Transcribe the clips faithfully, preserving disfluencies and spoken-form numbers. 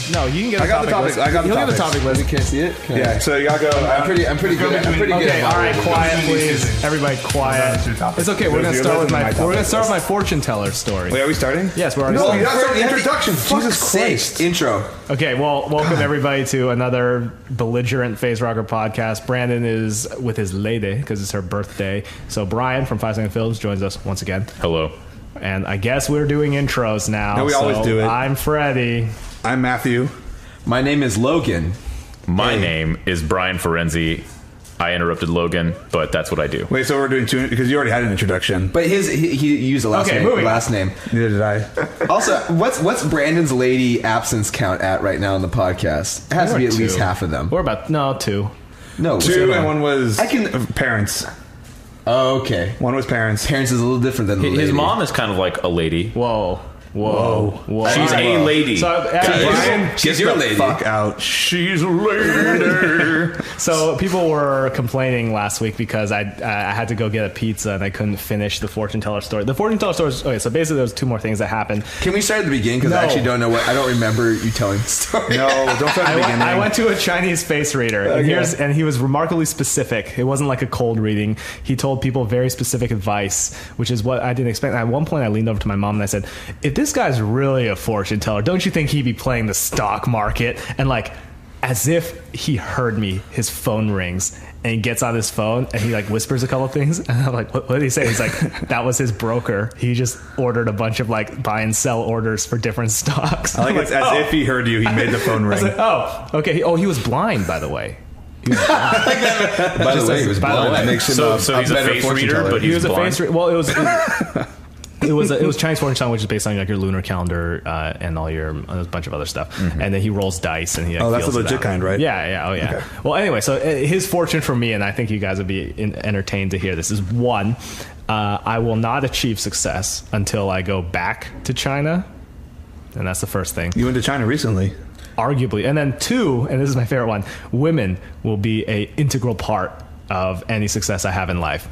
No, you can get. I got the topic. I got the He'll topic. get the topic list. Can I see it? Can Yeah, I? so you gotta go. I'm pretty. I'm pretty good. I'm pretty good. Okay, at all right, moderating. quiet, please. Everybody, quiet. It's okay. We're gonna Yours start with and my. my We're gonna topic start with list. my fortune teller story. Wait, are we starting? Yes, we're already No, starting. you gotta start the Fuck's introduction. Jesus sake. Christ. Intro. Okay, well, welcome everybody to another belligerent Phase Rocker podcast. Brandon is with his lady because it's her birthday. So Brian from Five Second Films joins us once again. Hello. And I guess we're doing intros now. No, we so always do it. I'm Freddie. I'm Matthew. My name is Logan. My Hey. name is Brian Ferenzi. I interrupted Logan, but that's what I do. Wait, so we're doing two because you already had an introduction. But his he, he used the last Okay, name. moving Last name. Neither did I. Also, what's what's Brandon's lady absence count at right now on the podcast? It has to be at Two. least half of them. We're about no two. No, what's the Two other and one was I can- uh, parents. Oh, okay. One was parents. Parents is a little different than the His lady. mom is kind of like a lady. Whoa, whoa, whoa. She's a lady. So, uh, Brian, She's get your the lady. fuck out. She's a lady. So people were complaining last week because I I had to go get a pizza and I couldn't finish the fortune teller story. The fortune teller story is okay. So basically, there was two more things that happened. Can we start at the beginning? Because I No. actually don't know what. I don't remember you telling the story. No, don't start at I the went, beginning. I went to a Chinese face reader, and, Okay. here's, and he was remarkably specific. It wasn't like a cold reading. He told people very specific advice, which is what I didn't expect. At one point, I leaned over to my mom and I said, "If this guy's really a fortune teller, don't you think he'd be playing the stock market?" And like, as if he heard me, his phone rings. And he gets on his phone and he like whispers a couple of things. And I'm like, what, what did he say? He's like, that was his broker. He just ordered a bunch of like buy and sell orders for different stocks. I like I'm it's as oh. if he heard you. He made the phone I was ring. like, oh, okay. Oh, he was blind, by the way. He was blind. By the way, he was by the blind. way. That makes him So- a, so a he's a better face fortune reader, teller. but He was a blind. face. Re- well, it was. It, it was a, it was Chinese fortune telling, which is based on like your lunar calendar uh, and all your a bunch of other stuff. And then he rolls dice and he. Like, Oh, that's feels the it legit out. kind, right? Yeah, yeah, oh yeah. Okay. Well, anyway, so uh, his fortune for me, and I think you guys would be in, entertained to hear this, is one: uh, I will not achieve success until I go back to China, and that's the first thing. You went to China recently. Arguably, and then two, and this is my favorite one: women will be a integral part of any success I have in life.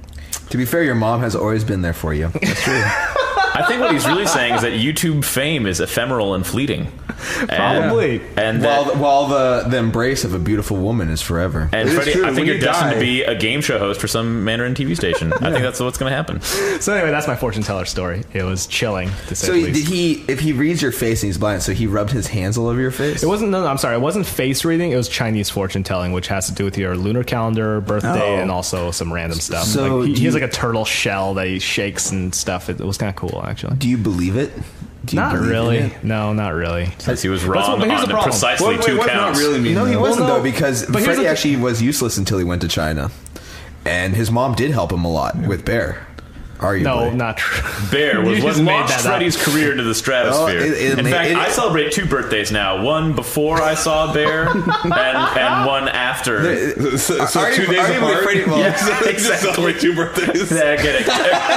To be fair, your mom has always been there for you. That's true. I think what he's really saying is that YouTube fame is ephemeral and fleeting. And, Probably. And that, while while the, the embrace of a beautiful woman is forever. and It is Freddie, true. I think When you're you destined die- to be a game show host for some Mandarin T V station. I think that's what's going to happen. So anyway, that's my fortune teller story. It was chilling to say So the did least. he? If he reads your face and he's blind, so he rubbed his hands all over your face. It wasn't. No, no, I'm sorry. It wasn't face reading. It was Chinese fortune telling, which has to do with your lunar calendar, birthday, Oh. and also some random stuff. So like, he, do he has you- like a turtle shell that he shakes and stuff. It, it was kind of cool, actually. Do you believe it? Do you Not believe in really. it? No, not really. Since he was But- wrong but here's on the problem. precisely Wait, wait, two what not counts. really mean? No, he though? wasn't Well, no. though, because But here's Freddie the- actually was useless until he went to China, and his mom did help him a lot with Bear. Arguably. No, not true. Bear was You what just made launched that up. Freddie's career into the stratosphere. Oh, it- it In ma- fact, it- I celebrate two birthdays now. One before I saw Bear, and, and one after. So, so Are two you- days are you apart. afraid- well, Yeah, Just exactly. celebrate two birthdays. Yeah, I get it.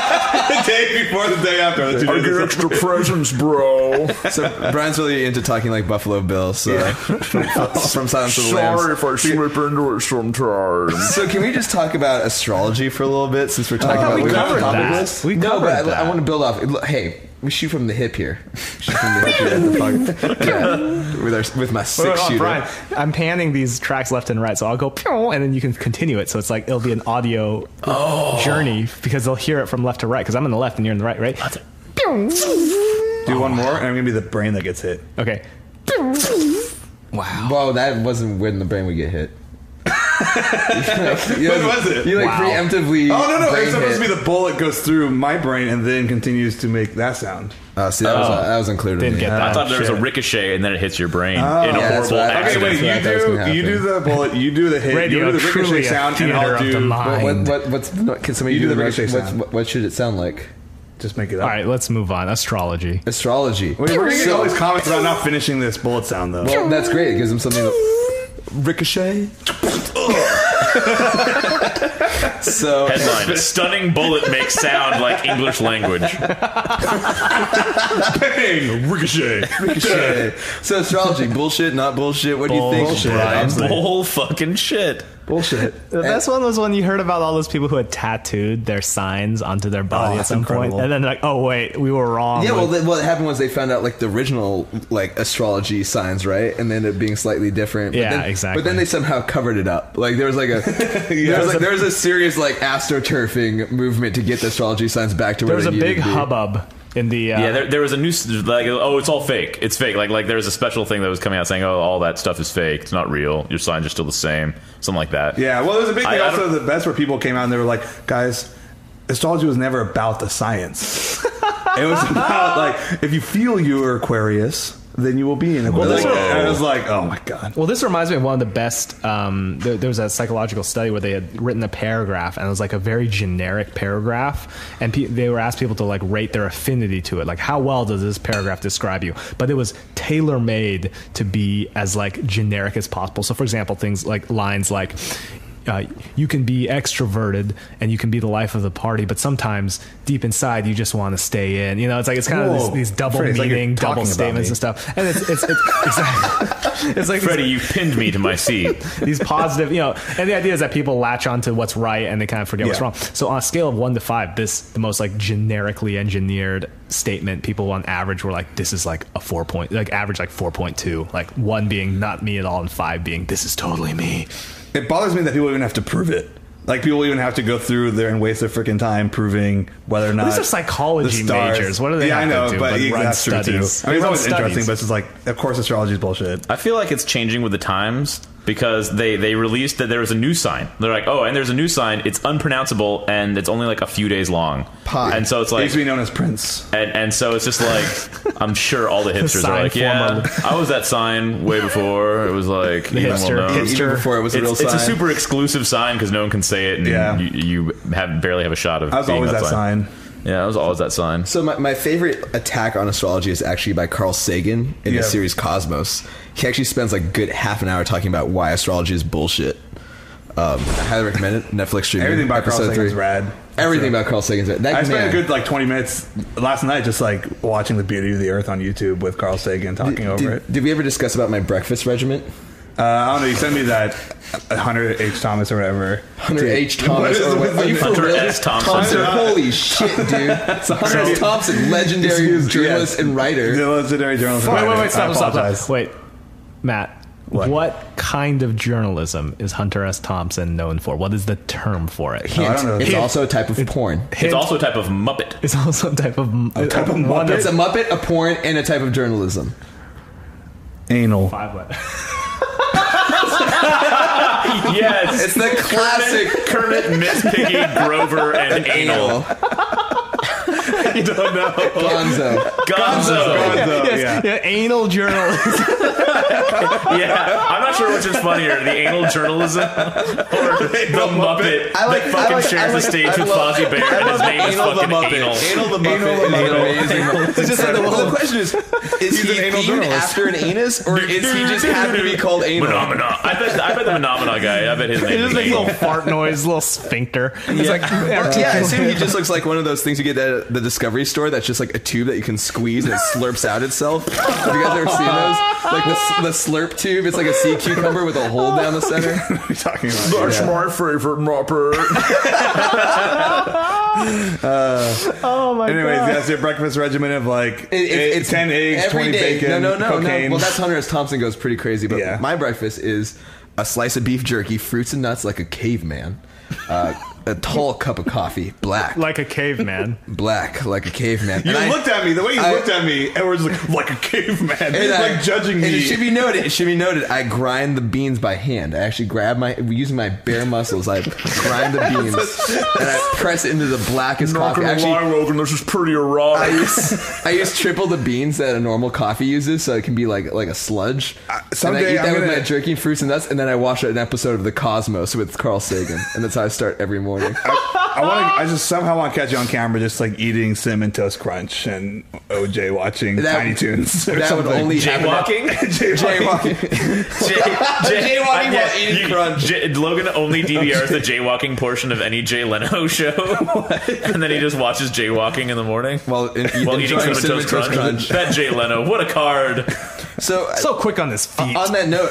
The day before, the day after. The two days apart. presents, bro. So Brian's really into talking like Buffalo Bill. So from, from Silence of the Lambs. if I slip into it sometimes. So can we just talk about astrology for a little bit, since we're talking thought about we we covered topic that. list? We no, covered but I, that. I want to build off. Look, Hey, we shoot from the hip here. Shoot from the hip here at the podcast. Yeah, with our with my Wait, six hold on, shooter. Brian, I'm panning these tracks left and right, so I'll go pew, and then you can continue it. So it's like it'll be an audio journey because they'll hear it from left to right. Because I'm in the left and you're in the right, right? Do one more, and I'm gonna be the brain that gets hit. Okay. Wow. Whoa, that wasn't when the brain would get hit. you When was it? You like Wow. preemptively. Oh no, no! brain It's supposed hit. to be the bullet goes through my brain and then continues to make that sound. Oh, see, that was Oh. that was unclear to Didn't me. get that. I thought there was a shit. ricochet and then it hits your brain Oh. in a Yeah, that's horrible what I- Okay, accident. wait. So You that- that was do gonna you do happen. the bullet. You do the hit. Radio, you do the truly ricochet a sound, and theater I'll of the do. mind. What, what, what's can somebody You do do the the what's, ricochet what's, sound. what, what should it sound like? Just make it All up. right, let's move on. Astrology. Astrology. Wait, we're gonna get So- all these comments about not finishing this bullet sound though. Well, that's great. It gives them something to ricochet. So Headline: Stunning bullet makes sound like English language. Bang! Ricochet. ricochet. So astrology, bullshit, not bullshit. What do you think, Bullshit. Brian? Bull fucking shit. Bullshit. The best one was when you heard about all those people who had tattooed their signs onto their body Oh, at that's some incredible. point, and then they're like, "Oh wait, we were wrong." Yeah, well, Like, the, what happened was they found out like the original like astrology signs, right, and then it being slightly different. But Yeah, then, exactly. But then they somehow covered it up. Like there was like a there was like there was a serious like astroturfing movement to get the astrology signs back to there where was a they needed big to be. hubbub in the uh, Yeah, there, there was a new like, oh, it's all fake. It's fake. Like, like there was a special thing that was coming out saying, oh, all that stuff is fake. It's not real. Your signs are still the same. Something like that. Yeah, well, there was a big I- thing I also don't- the best where people came out and they were like, guys, astrology was never about the science. It was about like if you feel you are Aquarius, then you will be an Aquarius. Well, and I was like, oh my god. Well, this reminds me of one of the best. Um, there, there was a psychological study where they had written a paragraph, and it was like a very generic paragraph, and pe- they were asked people to like rate their affinity to it, like how well does this paragraph describe you? But it was tailor made to be as like generic as possible. So, for example, things like lines like. Uh, you can be extroverted and you can be the life of the party, but sometimes deep inside you just want to stay in. You know, it's like it's kind of Whoa. this, these double Freddie, it's like you're meaning, double talking about statements me. and stuff. And it's it's, it's exactly it's like these- Freddie, you pinned me to my seat. these positive, you know, and the idea is that people latch onto what's right and they kind of forget what's Yeah. wrong. So on a scale of one to five, this the most like generically engineered statement. People on average were like, "This is like a four point, like average like four point two, like one being not me at all, and five being this is totally me." It bothers me that people even have to prove it. Like people even have to go through there and waste their freaking time proving whether or not These are psychology the stars- majors. What do they Yeah, have I know, to do? but but yeah, run that's true too. studies? I mean, it's Run always studies. interesting, but it's just like, of course, astrology is bullshit. I feel like it's changing with the times because they, they released that there was a new sign. They're like, oh, and there's a new sign. It's unpronounceable and it's only like a few days long. Pi. And so it's It like, used to be known as Prince. and, and so it's just like, I'm sure all the hipsters sign are like, yeah, former- I was that sign way before. It was like, The even hipster- well known. hipster- Even before it was a real It's, it's sign. a super exclusive sign because no one can say it. And Yeah. you, you have barely have a shot of. I was being always that sign. Yeah, I was always that sign. So my, my favorite attack on astrology is actually by Carl Sagan in Yeah. the series Cosmos. He actually spends like a good half an hour talking about why astrology is bullshit. Um, I highly recommend it. Netflix streaming. Everything about Carl episode Sagan's three. rad. Everything Sure. about Carl Sagan's rad. That I spent man- a good like twenty minutes last night just like watching The Beauty of the Earth on YouTube with Carl Sagan talking did, over did, it. did we ever discuss about my breakfast regimen? Uh, I don't know. You sent me that Hunter H. Thomas or whatever. Hunter H. What Thomas. is- Or what, are you for Hunter real? S. Thompson. Thompson. Holy shit, dude. Hunter S. Thompson, legendary Excuse- journalist yes. and writer. The legendary journalist. and Wait, wait, writer. wait! Stop, I stop, apologize. stop! Wait, Matt. What? What kind of journalism is Hunter S. Thompson known for? What is the term for it? Oh, I don't know. It's Hint. also a type of porn. It's also a type of Muppet. It's also a type of a type of one Muppet? It's a Muppet, a porn, and a type of journalism. Anal. five letters. Yes, It's the classic Kermit, Miss Piggy, Grover, and Anal. You don't know. Gonzo. Gonzo. Gonzo, Yes, yeah. yeah, anal journalism. Yeah, I'm not sure which is funnier, the anal journalism or the Muppet I like- that fucking I like- shares I the like- stage I with love- Fozzie Bear, and his name is Anal the fucking Muppet. Anal. Anal the Muppet. Anal the is Muppet. amazing. It's just like the Well, the little question is, is He's he an anal themed journalist. after an anus, or is he just happy to be called anal? Phenomena. I bet, I bet the Phenomena guy, I bet his It name just is makes a Anal. little fart noise, little sphincter. It's like Yeah, I assume he just looks like one of those things you get at the Discovery store that's just like a tube that you can squeeze and it slurps out itself. Have you guys ever seen those? Like the, the slurp tube, it's like a sea cucumber with a hole down the center. What are you talking about? That's my favorite Muppet. oh my Anyways, god. that's your breakfast regimen of like It- it- eight- it's ten eggs, every twenty day. bacon, No, no, no, cocaine. no. Well, that's Hunter S. Thompson goes pretty crazy. But Yeah. my breakfast is a slice of beef jerky, fruits and nuts like a caveman, uh, a tall cup of coffee, black, Like a caveman. black like a caveman. You And I- looked at me the way you I- looked at me, and we're just like like a caveman, And I- like judging and me. it should be noted. It should be noted. I grind the beans by hand. I actually grab my using my bare muscles. I grind the beans and I press it into the blackest coffee. Actually, Logan, this is pretty I erotic. use I use triple the beans that a normal coffee uses, so it can be like like a sludge. and I someday eat that I'm with gonna- my jerky, fruits, and nuts, and then I watch an episode of The Cosmos with Carl Sagan, and that's how I start every morning. I want to. I just somehow want to catch you on camera, just like eating cinnamon toast crunch and O J watching That- Tiny Toons. Or that would something. only happen. Jaywalking? Jaywalking. Jay, Jay, Jaywalking while eating you- crunch. Jay- Logan only D V Rs the jaywalking portion of any Jay Leno show, and then he just watches jaywalking in the morning While in- while eating enjoying cinnamon toast crunch. crunch. That Jay Leno, what a card! So So quick on his feet. on that note,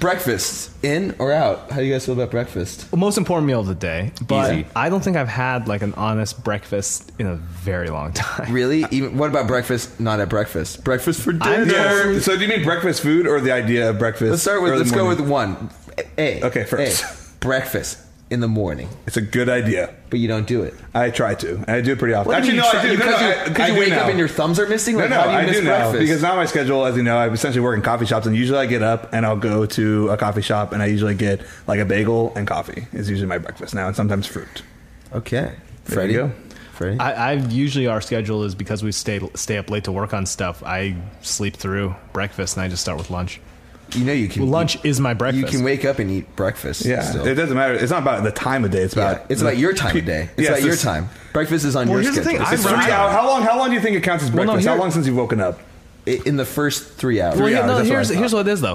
breakfast, in or out? How do you guys feel about breakfast? Most important meal of the day, but Easy. I don't think I've had like an honest breakfast in a very long time. Really? Even what about breakfast? Not at breakfast. Breakfast for I'm dinner. Yeah, so do you mean breakfast food or the idea of breakfast? Let's start with. early Let's go morning? with one. A. Okay, first. A. Breakfast in the morning, It's a good idea. but you don't do it. I try to. I do it pretty often. What do Actually, you no, try- I do. Because No, no, you, I- because I you do wake now. up and your thumbs are missing. No, Like, no, how do you I miss do now breakfast? because now my schedule, as you know, I essentially work in coffee shops, and usually I get up and I'll go to a coffee shop, and I usually get like a bagel and coffee is usually my breakfast now, and sometimes fruit. Okay, There Freddie. you go. Freddie. I, I usually our schedule is because we stay stay up late to work on stuff. I sleep through breakfast and I just start with lunch. you know you can. Well, lunch is my You breakfast. can wake up and eat breakfast. Yeah, still. it doesn't matter. It's not about the time of day. It's Yeah, about it's about your time of day. It's Yes, about your it's- time. Breakfast is on Well, your here's the schedule. thing, It's I- just Three I- hours. How long? How long do you think it counts as Well, no, breakfast? how here- long since you've woken up? in the first three hours. Well, Three yeah, hours, no, that's what here's I here's thought. what it is though.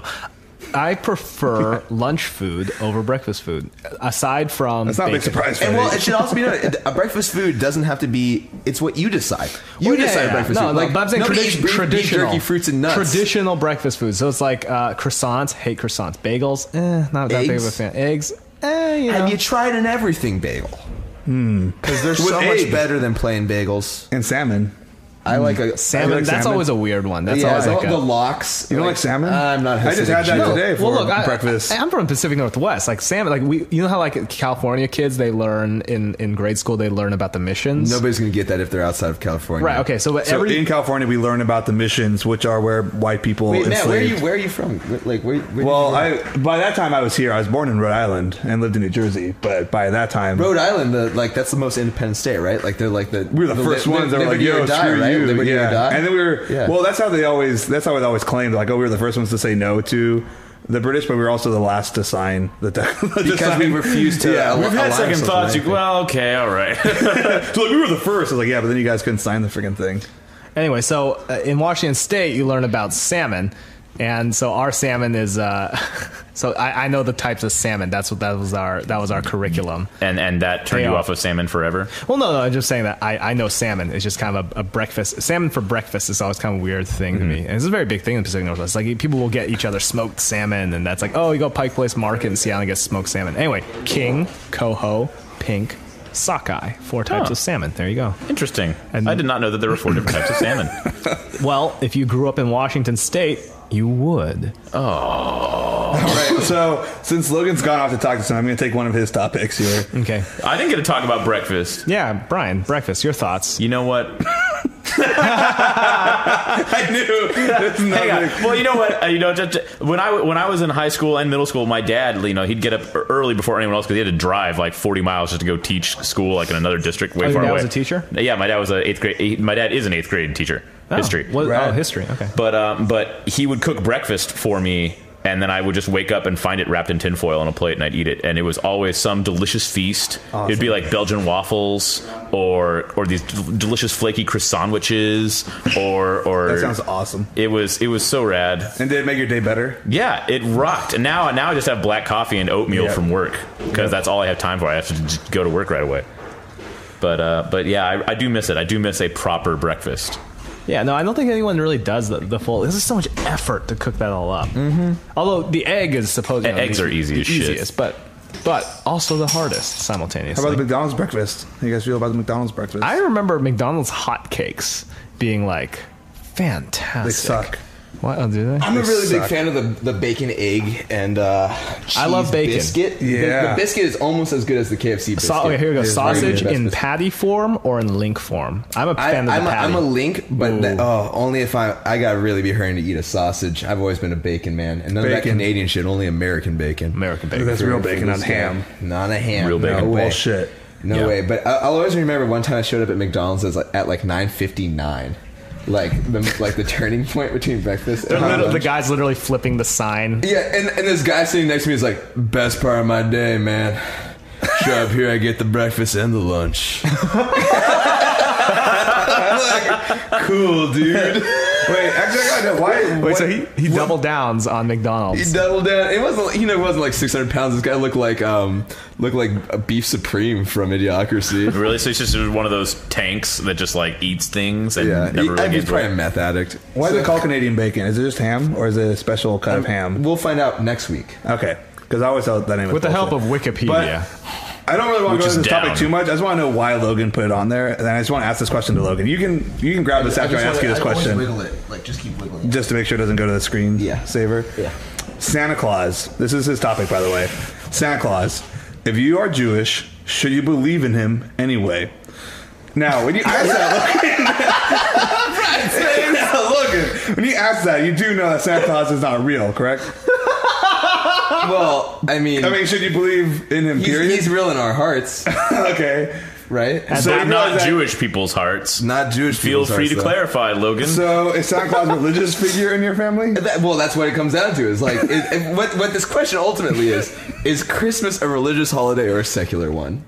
I prefer lunch food over breakfast food. Aside from That's not a big bacon. surprise. And for well, me. it should also be noted, a breakfast food doesn't have to be. It's what you decide. You Well, yeah, decide yeah, breakfast no, food. No, like but I'm saying nobody tradi- eats beef, beef traditional jerky, fruits, and nuts. Traditional breakfast food. So it's like uh, croissants. Hate croissants. Bagels. Eh, not that big of a Eggs? fan. Eggs. Eh, you know. Have you tried an everything bagel? Because they're With so egg. much better than plain bagels. and salmon. I like a salmon? I like that's salmon. always a weird one. That's yeah, always the, like a, the lox. You don't like salmon? I'm not. I just Hasidic had that Jew. today for well, look, I, breakfast. I, I'm from Pacific Northwest. Like salmon, like we, you know how like California kids they learn in, in grade school they learn about the missions. Nobody's gonna get that if they're outside of California. Right. Okay. So, so every in California, we learn about the missions, which are where white people Wait, Matt, where are enslaved. you? Where are you from? Where- Like, where? where Well, did you I by that time I was here. I was born in Rhode Island and lived in New Jersey. But by that time, Rhode Island, the like that's the most independent state, right? Like they're like the we were the, first li- ones that were like, liberty or "Yo, die, screw right? you!" Liberty yeah. or die. And then we were Yeah. well. That's how they always. That's how it always claimed. Like, oh, we were the first ones to say no to the British, but we were also the last to sign the to Because sign- we refused to. Yeah, al- We've had align second ourselves with thoughts. You, anything. well, okay, all right. so like, we were the first. I was like, yeah, but then you guys couldn't sign the freaking thing. Anyway, so uh, in Washington State, you learn about salmon, and so our salmon is. Uh, so I, I know the types of salmon. That's what that was our that was our curriculum. and and that turned They you are. off of salmon forever. Well, no, no, I'm just saying that I, I know salmon. It's just kind of a, a breakfast. Salmon for breakfast is always kind of a weird thing to me, and it's a very big thing in the Pacific Northwest. Like people will get each other smoked salmon, and that's like, oh, you go Pike Place Market in Seattle and get smoked salmon. Anyway, king, coho, pink, sockeye, four types Huh. of salmon. There you go. Interesting. And- I did not know that there were four different types of salmon. Well, if you grew up in Washington State, you would. All right. So since Logan's gone off to talk to someone, I'm going to take one of his topics here. Okay. I didn't get to talk about breakfast. Yeah, Brian, breakfast. Your thoughts? You know what? I knew. It's not Hang on. big. Well, you know what? Uh, you know, just, when I when I was in high school and middle school, my dad, you know, he'd get up early before anyone else because he had to drive like forty miles just to go teach school, like in another district way Oh, your far dad away. was a teacher? Yeah, my dad was an eighth grade. he- My dad is an eighth grade teacher, history. What, Rad. oh, history. Okay. But um, but he would cook breakfast for me, and then I would just wake up and find it wrapped in tinfoil on a plate, and I'd eat it. And it was always some delicious feast. Awesome. It'd be like Belgian waffles, or or these del- delicious flaky croissantwiches, or or That sounds awesome. It was it was so rad. And did it make your day better? Yeah, it rocked. And now now I just have black coffee and oatmeal Yep. from work because Yep. that's all I have time for. I have to just go to work right away. But uh, but yeah, I, I do miss it. I do miss a proper breakfast. Yeah, no, I don't think anyone really does the, the full. This is so much effort to cook that all up. Mm-hmm. Although the egg is supposed to E- eggs are easy the as shit. easiest, but but also the hardest simultaneously. How about the McDonald's breakfast? How do you guys feel about the McDonald's breakfast? I remember McDonald's hotcakes being like fantastic. they suck. What? Oh, do they? I'm a They really suck. big fan of the, the bacon, egg, and uh, cheese I love bacon. biscuit. The- Yeah. the, biscuit is almost as good as the K F C biscuit. So, okay, here we go. It is very Sausage good. in Best patty form or in link form. I'm a I, fan of I'm, the a, patty. I'm a link, but Ooh. that, oh, only if I I gotta really be hurrying to eat a sausage. I've always been a bacon man, and none of that Bacon. Canadian shit. Only American bacon. American bacon. That's real For- for bacon, this not guy. ham. Not a ham. Real bacon. No way. Bullshit. No Yeah. way. But I, I'll always remember one time I showed up at McDonald's at like, at like nine fifty-nine. Like the like the turning point between breakfast and They're literally- lunch. the guy's literally flipping the sign. Yeah, and, and this guy sitting next to me is like, best part of my day, man. Show up here, I get the breakfast and the lunch. I'm like, cool, dude. Wait, actually, I gotta know why. Wait, what- so he, he what- doubled downs on McDonald's. He doubled down. It wasn't. You know, it wasn't like six hundred pounds. This guy looked like um looked like a beef supreme from Idiocracy. Really? So he's just one of those tanks that just like eats things and Yeah, never he, really I mean, he's gets probably a away. meth addict. Why is it called Canadian bacon? Is it just ham, or is it a special kind of ham? We'll find out next week. Okay, because I always thought that name was With the help of bullshit. Wikipedia. I don't really want Which to go is into this topic down. too much. I just want to know why Logan put it on there, and then I just want to ask this question to Logan. You can you can grab this after I, ask you this question, Wiggle it. Like just keep wiggling. just to make sure it doesn't go to the screen Yeah. saver. Yeah. Santa Claus. This is his topic, by the way. Santa Claus. If you are Jewish, should you believe in him anyway? Now, when you ask that, Logan, now, Logan, when you ask that, you do know that Santa Claus is not real, correct? Well, I mean, I mean, should you believe in him? he's, Period. he's real in our hearts, Okay. right? So Not, you not realize that- Jewish people's hearts. Not Jewish. Feel people's free hearts, to though. clarify, Logan. So is Santa Claus a religious figure in your family? That, well, that's what it comes down to. Is like it, it- what what this question ultimately is: is Christmas a religious holiday or a secular one?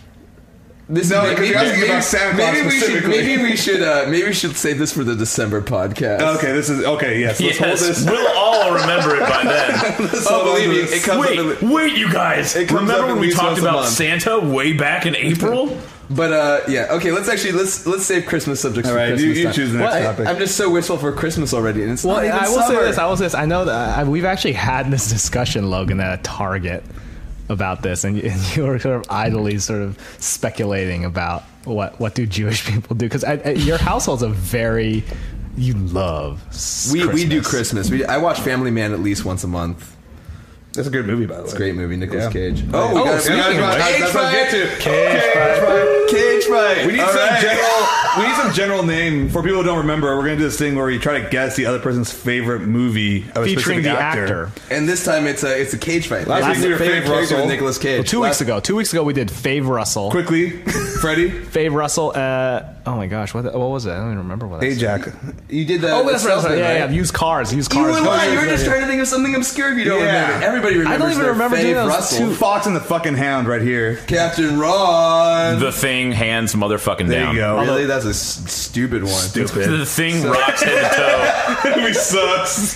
This No, is- because you're asking about Santa Claus maybe we should specifically. maybe we should uh, maybe we should save this for the December podcast. Okay, this is okay. Yes, let's hold yes, this. we'll all remember it by then. Oh, believe me, it comes up. Wait, In, wait, you guys! It comes Remember up when at we least talked once a about month. Santa way back in April? but uh, yeah, okay. Let's actually let's let's save Christmas subjects All right, for you, Christmas. you time. choose the next Well, I- topic. I'm just so wistful for Christmas already, and it's Well, not even I will summer. say this. I will say this. I know that uh, we've actually had this discussion, Logan, at Target about this, and, and you were sort of idly sort of speculating about what what do Jewish people do? Because your household's a very you love we we do Christmas. Christmas. We, I watch Family Man at least once a month. That's a good movie, by the way. It's a great movie, Nicolas Yeah. Cage. Oh, we oh, got speaking we of got- which, Cage that's what I fight. get to. Cage fight. Cage fight. We need All some right. general. We need some general name for people who don't remember. We're gonna do this thing where you try to guess the other person's favorite movie of a featuring specific the actor. actor. And this time it's a it's a cage fight. Last It's week we a were favorite Fave character Russell. with Nicolas Cage. Well, two weeks Last- ago, two weeks ago we did Fave Russell. Quickly, Freddie, Fave Russell. Uh, oh my gosh, what, what was it? I don't even remember what. I said. Ajax. You did the. Oh, the that's right. that's right. salesman, Yeah, right? yeah. Used cars. Used You cars. were No, lying. You were yeah, just yeah. trying to think of something obscure if you don't Yeah. remember. Everybody remembers even their remember Fave doing those Russell. two- Fox and the fucking Hound, right here. Captain Ron. The Thing, hands motherfucking There down. you go. Really, that's a s- stupid one. Stupid. The Thing rocks head to toe. movie sucks.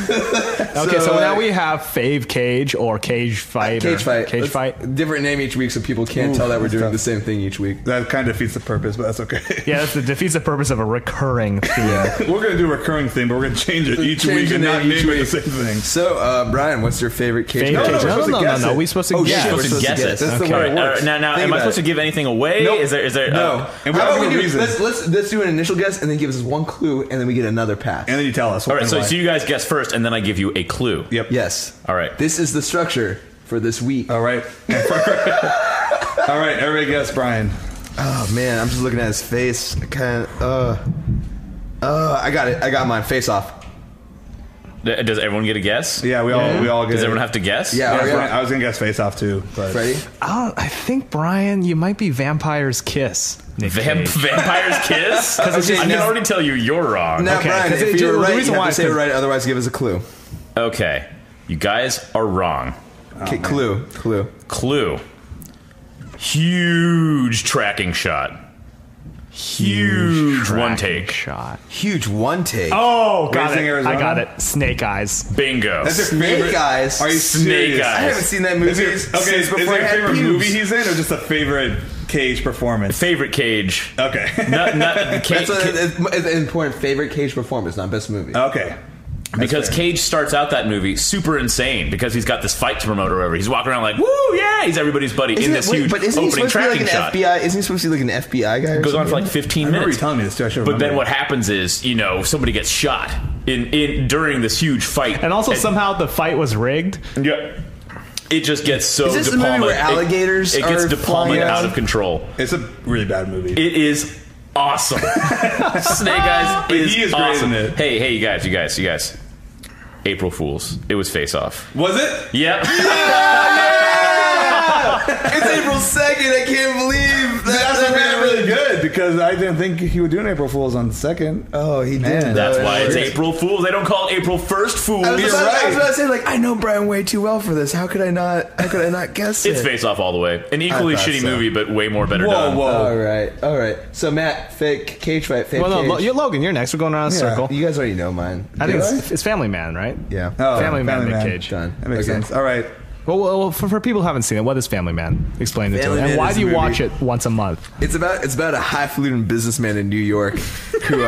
Okay, so, So, now uh, we have Fave Cage or Cage Fight. Cage or fight. Cage Let's- Fight. Different name each week, so people can't Ooh, tell that we're that's doing tough. the same thing each week. That kind of defeats the purpose, but that's okay. Yeah, that defeats the purpose of a recurring theme. We're gonna do a recurring thing, but we're gonna change it each Change week the and not name each name it the week. same thing. So, uh, Brian, what's your favorite cage Fave fight? no, Cage. we're No, no, supposed no, to no, guess no. it. We supposed to Oh, guess. shit, Supposed we're to supposed to guess guess. it. That's the Okay. way it All right, works. now, now, Think am I about supposed it. to give anything away? Nope. Is there? Is there? No. uh, And we How have about to we give a do, reason. let's, let's, let's do an initial guess and then give us one clue and then we get another pass. And then you tell us. all right. and So, why. so you guys guess first, and then I give you a clue. Yep. Yes. All right. This is the structure for this week. All right. All right. Everybody guess Brian. Oh man, I'm just looking at his face. I kind of. Uh, uh, I got it. I got mine. Face off. Th- Does everyone get a guess? Yeah, we all we all get Does it. everyone have to guess? Yeah. Yeah, Oh, yeah. Brian- I was gonna guess face off too. But Freddie. I, don't, I think, Brian, you might be Vampire's Kiss. Nick Vamp- Cage. Vampire's Kiss? Because Okay, I can now- already tell you you're wrong. Now, Okay, Brian, 'cause if it- you're the right, reason you why have to say is it 'cause- right. Otherwise, give us a clue. Okay. You guys are wrong. Okay, clue. Clue. Clue. Huge tracking shot. Huge one Tracking take. shot. Huge one take. Oh, got Raising it. Arizona? I got it. Snake Eyes. Bingo. that's your Snake favorite. Eyes. Are you Snake serious? Eyes. I haven't seen that movie Is your, since okay, is before there I a had favorite pubes. movie he's in, or just a favorite Cage performance? Favorite Cage. Okay. Not, not, Cage That's a, it's, it's an important favorite Cage performance, not best movie. okay. because fair. Cage starts out that movie super insane because he's got this fight to promote or whatever. He's walking around like, woo, yeah, he's everybody's buddy in Isn't this it- wait, huge but isn't he opening supposed to be like tracking an shot. F B I? Isn't he supposed to be like an F B I guy? Or Goes on for something? like fifteen I remember minutes. you telling me this too. I should But remember then it. what happens is, you know, somebody gets shot in, in during this huge fight. And also, somehow the fight was rigged. yeah, it just gets so Is this the DePalma. movie where it- alligators It, gets are DePalma flying out around? of control. It's a really bad movie. It is awesome. Snake Eyes But is, he is great awesome. in it. Hey, hey, you guys, you guys, you guys. April Fools. It was Face Off. Was it? Yep. It's April second. I can't believe that. That's been really good because I didn't think he would do an April Fool's on the second. Oh, he Man. did. That's though. why it's April Fool's. They don't call it April first Fool's. I was, You're about, I was right. about to say, like, I know Brian way too well for this. How could I not? How could I not guess It's it? Face Off all the way. An equally I thought shitty so. movie, but way more better Whoa, done. whoa. All right, all right. So Matt, fake cage fight, fake Well, no, cage. Lo- you're Logan. You're next. We're going around a Yeah. circle. You guys already know mine. I think Do it's, it's Family Man, right? Yeah. Oh, Family Man, Nick Cage. Done. That makes Okay. sense. All right. Well, well for, for people who haven't seen it, what is Family Man? Explain it Family to them. Man And why is do a you movie- watch it once a month? It's about it's about a highfalutin businessman in New York who.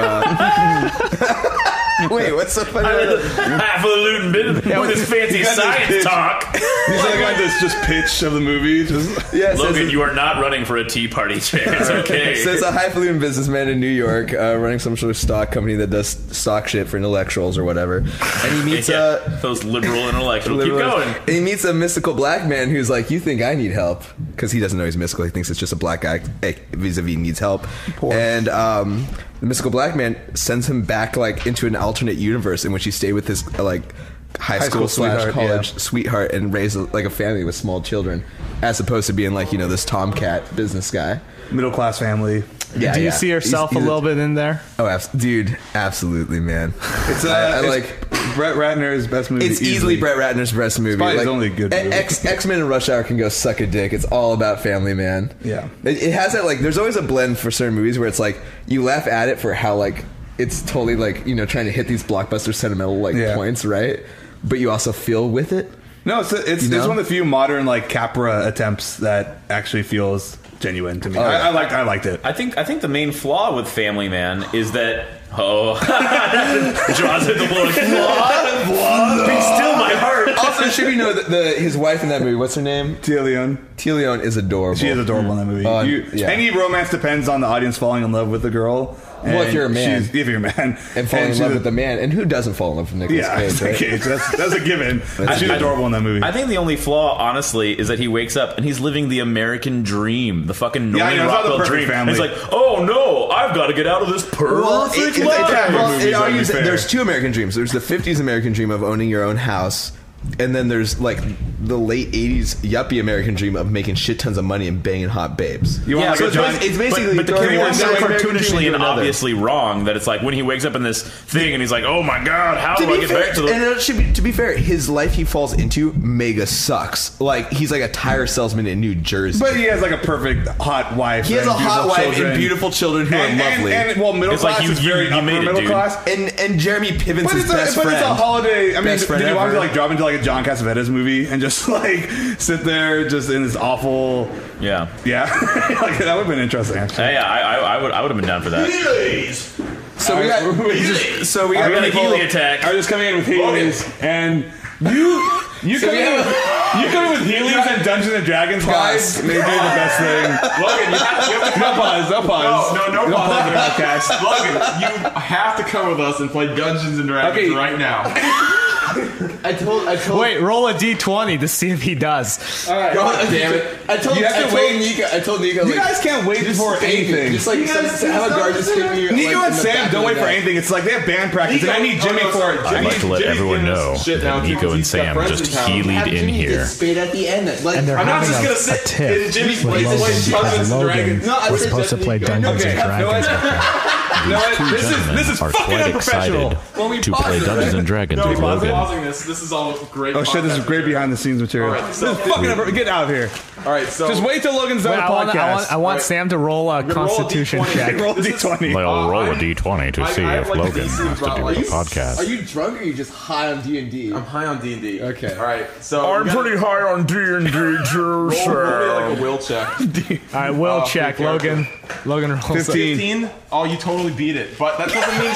Uh, Wait, what's so funny? about it? Half of the Luton bit with his fancy You got this science pitch. talk. He's like got this just pitch of the movie. Just Yeah, it Logan, says- you are not running for a Tea Party chair. It's okay. So it's a highfalutin businessman in New York uh, running some sort of stock company that does stock shit for intellectuals or whatever. And he meets Yeah, a. those liberal intellectuals. Keep liberal- going. And he meets a mystical black man who's like, "You think I need help?" Because he doesn't know he's mystical. He thinks it's just a black guy eh, vis-a-vis needs help. And um, the mystical black man sends him back like into an alternate universe in which he stayed with his uh, like high, High school, school slash sweetheart, college yeah. sweetheart and raise like a family with small children, as opposed to being like you know this tomcat business guy. middle class family. Yeah, do you yeah. see yourself He's- a he's little bit in there? Oh, abs- dude, absolutely, man. It's, uh, I, I it's like. Brett Ratner's best movie. It's easily Brett Ratner's best movie. probably his only good movie. X X Men and Rush Hour can go suck a dick. It's all about Family Man. Yeah. it, it has that like. There's always a blend for certain movies where it's like you laugh at it for how like it's totally like you know trying to hit these blockbuster sentimental like Yeah. points, right? But you also feel with it. No, it's it's, You it's know? one of the few modern like Capra attempts that actually feels genuine to me. Oh, I, yeah. I liked I liked it. I think I think the main flaw with Family Man is that oh draws at the blood. Flaw, flaw. Be still my heart. Also, should we know that the his wife in that movie? What's her name? Tia Leon. Tia Leon is adorable. She is adorable in that movie. Uh, You- yeah. Any romance depends on the audience falling in love with the girl. Well, if and you're a man. she's- if you're a man, and falling in she's love a- with the man. And who doesn't fall in love with Nicolas yeah, Cage? Right? Cage. That's that's a given. She's I- adorable in that movie. I think the only flaw, honestly, is that he wakes up and he's living the American dream, the fucking Yeah, I Norman know, it's not the Rockwell perfect dream. family. And it's like, oh no, I've got to get out of this perfect Well, it, it, it, life. well, movies, it that'd be argues that fair. there's two American dreams. There's the fifties American dream of owning your own house, and then there's like the late eighties yuppie American dream of making shit tons of money and banging hot babes. You want Yeah, like so a it's John, basi- it's basically but, but the throwing kid one is so American dream cartoonishly into and another. obviously wrong that it's like when he wakes up in this thing and he's like, oh my god, how To do I be, get fair, back to the and it should be, to be fair, his life he falls into mega sucks. Like he's like a tire salesman in New Jersey. but he has like a perfect hot wife. he has and a hot beautiful wife children. and beautiful children who and, are lovely. And, and well, middle It's like class you- is very you- you upper made it, middle dude. class. and and Jeremy Piven's But his it's, a, best but friend. it's a holiday. I mean, Best did friend you want to ever. like drop into like a John Cassavetes movie and just like sit there just in this awful? yeah. Yeah, like that would have been interesting. Actually, Hey, yeah, I, I, I would I would have been down for that. So we got just, so we We got got a people- Healy attack. I was just coming in with Heelys, and you you So come we in have- with, you come in with Heelys and Dungeons and Dragons Guys. guys. They do the best thing. Logan, you have, you have to No come pause. No pause. No, no, no pause. pause. on the podcast. Logan, you have to come with us and play Dungeons and Dragons Okay. right now. I told I told Wait, roll a d twenty to see if he does. God damn it! I told You have I to told wait. Nico I told Nico You like guys can't wait for thank you. anything. Just like some, have a guard just hit me. Nico like, and in the Sam back don't of wait the for neck. anything. It's like they have band practice, and I need Jimmy oh, no, for sorry. it. I'd I'd like to let Jimmy everyone giving us know shit now, that too, Nico because and he's got Sam friends just in town. Healy'd Have in Jimmy here. get spayed at the end. Like And they're I'm not having just a, gonna a sit tip in Jimmy's with place and Logan play Dungeons because and Logan Dragons. No, I was said supposed to just play Nico. Dungeons Okay, and you know what? Dragons. You know what? Two This is gentlemen this is are fucking quite unprofessional. excited Well, we to paused play it, Dungeons right? and Dragons No, with we're Logan. pausing this. This is all great. Oh shit! This is podcast great behind the scenes material. All right, so- this is fucking unpro- get out of here. All right, so Just wait till Logan's done Wait, the I want, I podcast. want, I want Alright. Sam to roll a gonna roll a constitution D twenty. check. Roll a This d is- twenty. I'll Uh, roll a I'm- d twenty to I- see I have if like a Logan D C wants to about, do like- the Are you- podcast. Are you drunk or are you just high on D and D? I'm high on D and D. Okay. All right, so we gotta high on D and D too, roll, roll me like a will check. All right, will Uh, check. your character. Logan. Logan rolls. a- Fifteen. fifteen. Oh, you totally beat it, but that doesn't mean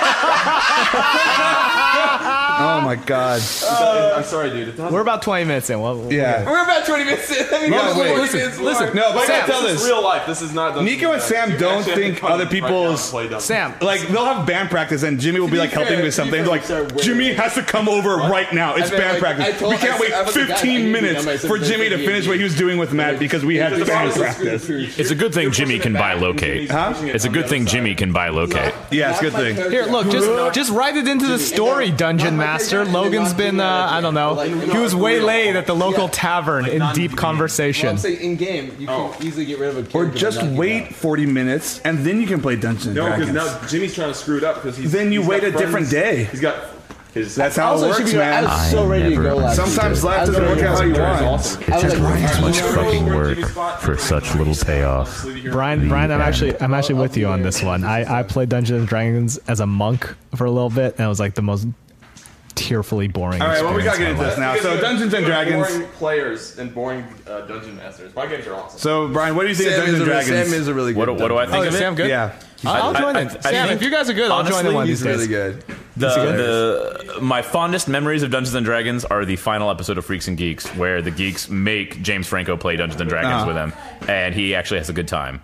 shit. Oh my god. Uh, I'm sorry, dude. It doesn't. We're about twenty minutes in. Well, Yeah. We're about twenty minutes in. Let me No, go. wait, twenty listen, minutes listen. more. No, but I Sam, gotta tell this this. is real life. This is not. Dungeons Nico and and Sam Dragons. You don't actually have to think come other right now and people's- play Dungeons. Sam, Like they'll have band practice and Jimmy will be be like helping fair, with to be something. fair, They're like, we started way Jimmy early. has to come over right now. It's I mean, band like, I practice. told- we can't I wait said- I was like, guys, I fifteen need to minutes know myself for to Jimmy to play finish what he was doing with Matt because we had Because band the problem practice. is- It's a good thing You're Jimmy pushing can it back, buy and locate. Jimmy's Huh? pushing it It's a on good the thing other Jimmy side. can buy locate. Yeah, it's a good thing. here, look, just just write it into the story, Dungeon master. Logan's been, uh, I don't know. He was way late at the local tavern in deep conversation. I'm saying in game, you can easily get rid of a character. Or by just knocking wait out. forty minutes and then you can play Dungeons and No, because Dragons. now Jimmy's trying to screw it up because he's. Then you he's wait got a different friends. day. He's got his. That's how Also, it should works, be- I man. was so ready to go last Sometimes week. life I was doesn't ready work to out how go. you It's want. awesome. I was like, Brian's much no, fucking no, work for such little payoff. Brian, Brian, I'm actually, I'm actually with you on this one. I, I played Dungeons and Dragons as a monk for a little bit, and it was like the most tearfully boring. All right, well, we experience gotta get of into my this life. now. So, You got Dungeons and Dragons. Boring players and boring uh, dungeon masters. My games are awesome. So, Brian, what do you think of Sam Dungeons is, and a, Dragons? Sam is a really good. What, what do I think Oh, of it? Sam good? Yeah. I'll, I'll I- join I- in. I Sam, think- if you guys are good, I'll join in honestly, one of He's these days. really good. The, the my fondest memories of Dungeons and Dragons are the final episode of Freaks and Geeks, where the geeks make James Franco play Dungeons and Dragons Uh-huh. with them, and he actually has a good time.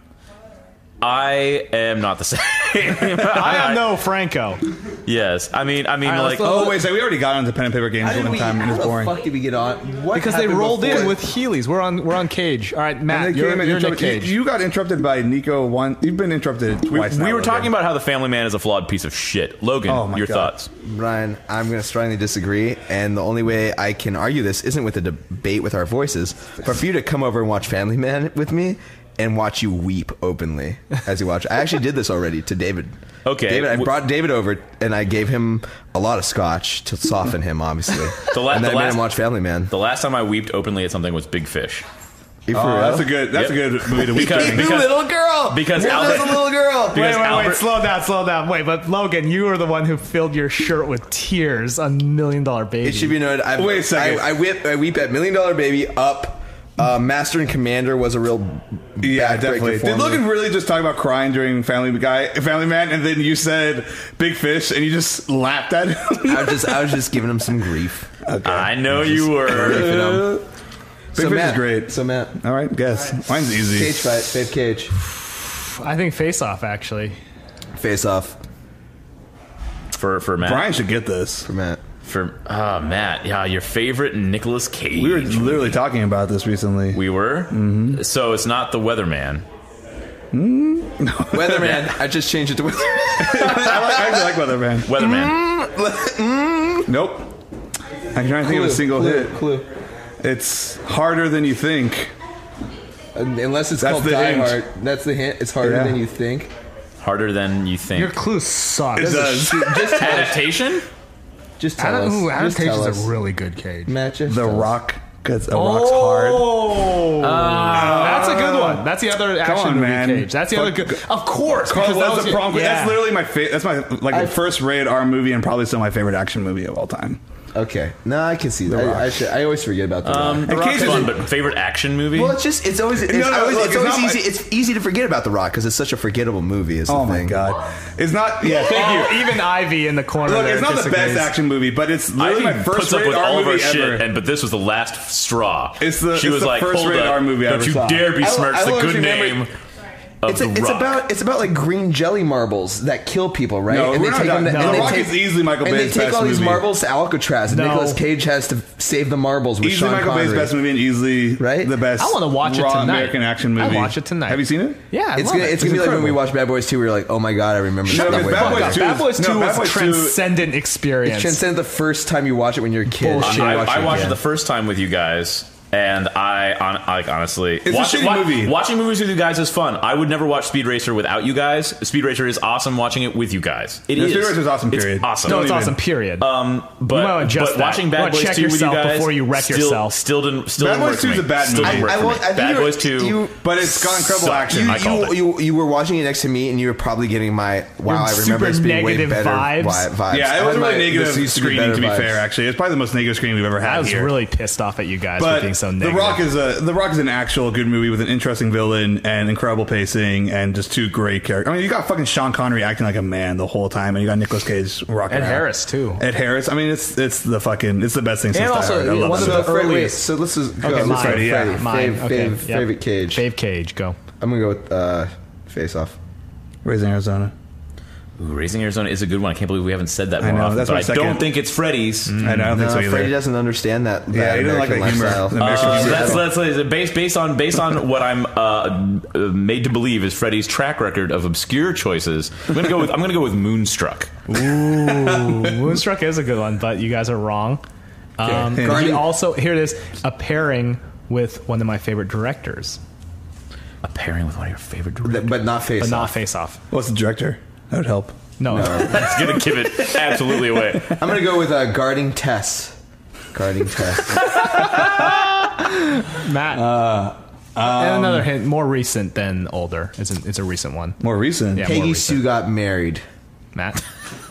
I am not the same. I am no Franco. Yes, I mean, I mean, All right, like, let's Oh, wait, so we already got onto pen and paper games one time and it's boring. How the fuck did we get on? What Because they happened rolled before? in with Heelys. We're on we're on Cage. All right, And Matt, they you're, came and you're Nick interrupted- Cage. You, you got interrupted by Nico one. You've been interrupted we, twice. we now, were talking Logan. about how the Family Man is a flawed piece of shit. Logan, Oh, my your God. thoughts? Brian, I'm going to strongly disagree, and the only way I can argue this isn't with a debate with our voices, but for you to come over and watch Family Man with me and watch you weep openly as you watch. I actually did this already to David. Okay. David, I W- brought David over and I gave him a lot of scotch to soften him, obviously. The la- and then the I made last- him watch Family Man. The last time I weeped openly at something was Big Fish. You for Oh, real? that's a good. That's Yep. a good movie to weep Because- during. The because- little girl. because There was Albert- a little girl. Wait, Because wait, Albert- wait, slow down, slow down. Wait, but Logan, you were the one who filled your shirt with tears on Million Dollar Baby. It should be noted. I, Wait a second. I, I, weep, I weep at Million Dollar Baby. Up. Uh, Master and Commander was a real. Yeah, bad break definitely. for Did me. Logan really just talk about crying during Family Guy, Family Man, and then you said Big Fish, and you just laughed at him? I was just, I was just giving him some grief. I know you were. Griefing him. Big So Fish Matt, is great. So Matt, All right, guess. Mine's easy. cage fight, fifth cage, I think Face Off, actually. face off For for Matt. Brian should get this. for Matt. For uh, Matt, yeah, your favorite Nicolas Cage. We were literally talking about this recently. We were. Mm-hmm. So it's not the Weatherman. Weatherman. I just changed it to Weatherman. I, like, I actually like Weatherman. Weatherman. Nope. I'm trying to think of a single clue, hit. Clue. It's harder than you think. Unless it's That's called the Die hint. Hard. That's the hint. It's harder Yeah. than you think. Harder than you think. Your clues suck. It does. Just tell us. Adaptation? Just tell Adam, us. ooh, Just tell Adaptation's us. a really good cage. Matt, just The tell us. Rock, because a rock's hard. Oh, that's a good one. That's the other action on, movie man. Cage. That's the other good. Of course, Carl because that was was the your- prom queen. yeah. That's literally my favorite. That's my like I- the first rated R movie and probably still my favorite action movie of all time. Okay. No, I can see that. Rock. I, I, should, I always forget about the Um, Rock. the And Rock's Cage is- fun, but favorite action movie? Well, it's just it's always it's No, no, always, look, it's it's always not easy. my- It's easy to forget about the Rock because it's such a forgettable movie. Is the Oh my thing. god, it's not. Yeah, thank Oh, you. even Ivy in the corner. Look, there it's not the disagrees. best action movie, but it's literally Ivy my first puts up rated with R all of our movie shit, ever. and but this was the last straw. It's the- she it's was the like, first hold rated up, R movie I don't ever you saw. dare I- besmirch I the always good remember- name of It's, the a, it's Rock. about it's about like green jelly marbles that kill people, right? No, and we're they not take done. them to, No, and The they Rock take, is easily Michael and Bay's they take best all these movie. marbles to Alcatraz, and No. Nicolas Cage has to save the marbles with Easily Sean Michael Connery. Bay's best movie and easily Right? the best. I wanna watch it raw tonight. American action movie. I'll watch it tonight. Have you seen it? Yeah, I It's love gonna it. it's gonna be like when we incredible. watch Bad Boys two. We're like, oh my god, I remember. No, that because way Bad back. Boys Bad two Bad is- Boys no, two Bad was Boys two- transcendent It experience. transcends the first time you watch it when you're a kid. Bullshit. You I, watch I it watched it again. the first time with you guys, and I, on, like, honestly, It's a shitty movie. Watching movies with you guys is fun. I would never watch Speed Racer without you guys. Speed Racer is awesome. Watching it with you guys, it No, is. Speed Racer's awesome, It's period. awesome. no, Don't it's even- awesome. Period. Um, You but, might adjust but that. watching You Bad wanna Boys check two with you yourself guys before you wreck still, yourself. Still didn't. Still Bad didn't Boys work two for is me. a bad Still movie. didn't work I for won't- me. I think Bad you're- Boys two. you- But it's got incredible Sucked. action. I You, called you, it. you, you were watching it next to me, and you were probably getting my wow. Your I remember super this being way negative better vibes. vi- vibes. Yeah, I it was a had really my- this negative used to be screening. better To be vibes. fair, actually, it's probably the most negative screening we've ever had I was here. really pissed off at you guys for But being so The negative. Rock is a The Rock is an actual good movie with an interesting villain and incredible pacing and just two great characters. I mean, you got fucking Sean Connery acting like a man the whole time, and you got Nicolas Cage rocking Ed out. Harris, too. Ed Harris. I mean, it's it's the fucking it's the best thing since And Die also, Hard. I love one that of movie. the So, Fred, wait, earliest- so let's just go. Okay, let's mine. start. Yeah. Freddy, Mine. Fave, Okay. fave, Yep. favorite Cage. Fave Cage, go. I'm gonna go with uh, Face Off. Raising Arizona. Ooh, Raising Arizona is a good one. I can't believe we haven't said that I more know, often. that's But my I second- don't think it's Freddy's. I don't think No, so either. Freddie doesn't understand that. Yeah, that he doesn't like American the humor. lifestyle. The American Uh, humor. that's, that's, that's based based on based on what I'm uh, uh, made to believe is Freddy's track record of obscure choices. I'm gonna go with I'm gonna go with Moonstruck. Ooh, Moonstruck is a good one, but you guys are wrong. Um, Okay. he also here it is a pairing with one of my favorite directors, A pairing with one of your favorite directors. But not face. but not off. Face Off. What's the director? That would help. No, That's gonna give it absolutely away. I'm gonna go with uh, Guarding Tess. Guarding Tess. Matt. Uh, and um, another hint, more recent than older. It's a, it's a recent one. More recent. Yeah. more Peggy recent. Sue got married. Matt.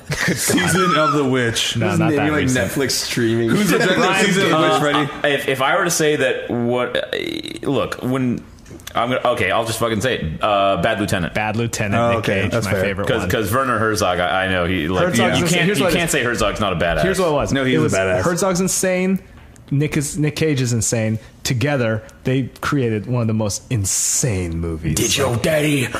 Season of the Witch. No, not Maybe that like recent. Netflix streaming. Who's the director of Season of the Witch, Uh, Freddie? if, if I were to say that, what? Uh, look, when I'm gonna okay, I'll just fucking say it. Uh, Bad Lieutenant. Bad Lieutenant. Oh, Nick okay, Cage, that's my fair. favorite one. Because Werner Herzog, I, I know he like you, Herzog's you insane. can't Here's you what it can't is. say Herzog's not a badass. Here's what it was. No, he's it a was badass. Herzog's insane. Nick is Nick Cage is insane. Together, they created one of the most insane movies. daddy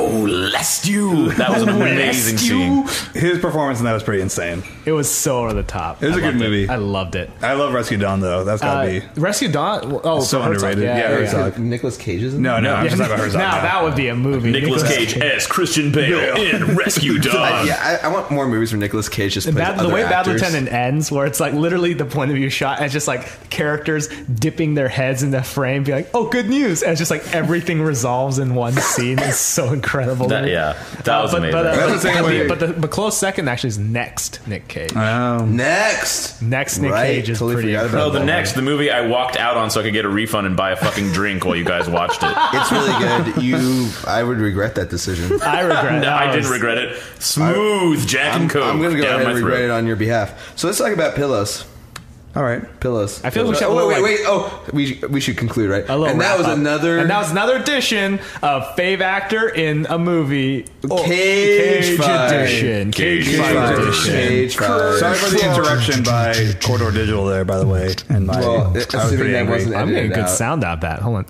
molest you? That was an amazing scene. His performance in that was pretty insane. It was so over the top. It was I a good loved movie. I loved it. I love Rescue Dawn though. That's gotta Uh, be. Rescue Dawn. Oh, So for Herzog, underrated. Yeah, Yeah, yeah, Herzog. Nicholas Cage is in No, no, I'm Yeah. just talking about Herzog. Now now. that would be a movie. Nicolas Cage as Christian Bale in Rescue Dawn. Uh, yeah, I, I want more movies where Nicolas Cage just And plays Bad, other the way Bad actors. Lieutenant ends, where it's like literally the point of view shot, and it's just like characters dipping their heads in the frame, be like, "Oh, good news!" And it's just like everything resolves in one scene. It's so incredible. That- yeah, that was but, amazing. But, uh, That's but, the same but, way- the, but, the, but close second actually is Next Nick Cage. Um, Next. Next Nick Right, Cage is totally pretty. forgot about No, the that. next, the movie I walked out on so I could get a refund and buy a fucking drink while you guys watched it. It's really good. You, I would regret that decision. I regret. No, I that didn't was- regret it. Smooth Jack I'm, and Coke I'm gonna go down ahead my and regret throat. it on your behalf. So let's talk about pillows. all right. Pillows. I feel we should have a Oh, little, wait, like- wait. Oh, we we should conclude, right? A little And that wrap was up. another. And that was another edition of Fave Actor in a movie. Oh, Cage Fight. edition. Cage, Cage Fight Fight. edition. Cage Fight. Sorry for the interruption by Corridor Digital there, by the way. And my, Well, I was assuming pretty that angry. wasn't I'm getting edited good out. sound out of that. Hold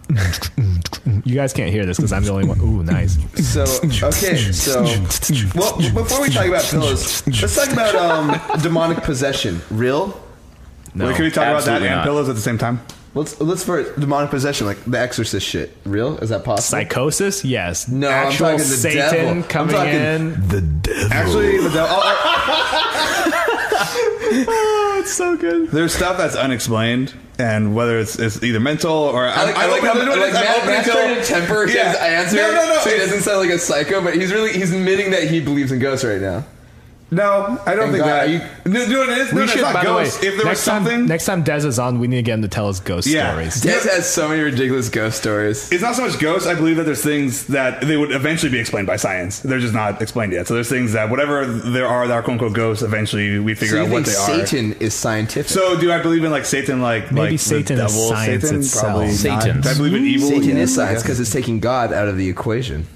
on. You guys can't hear this because I'm the only one. Ooh, nice. So okay, so well, before we talk about pillows, let's talk about um, demonic possession. Real? No. Wait, can we talk about that absolutely and not. pillows at the same time? Let's let's first demonic possession, like the Exorcist shit. Real? Is that possible? Psychosis? Yes. No, I'm Actual talking the Satan devil. I'm coming talking- in. The devil. Actually, the devil, oh, Oh, it's so good. oh, there's stuff that's unexplained, and whether it's, it's either mental or I like, I like how like, Matt, Matt's trying to temper his Yeah. answer No, no, no, so he it's- doesn't sound like a psycho, but he's really he's admitting that he believes in ghosts right now. No, I don't And think God, that. are you- no, no, it is. No, We it's should, not by the way, ghosts. If there was next time, something, next time Dez is on, we need to get him to tell us ghost Yeah. stories. Des has so many ridiculous ghost stories. it's not so much ghosts. I believe that there's things that they would eventually be explained by science. They're just not explained yet. So there's things that whatever there are that are quote unquote ghosts, eventually we figure So you out what think they are. Satan is scientific? So do I believe in like Satan? Like Maybe like Satan the is devil, science Satan? itself. Probably not. Satan's. Do I believe in evil? Satan Yeah, is science yeah. because it's taking God out of the equation.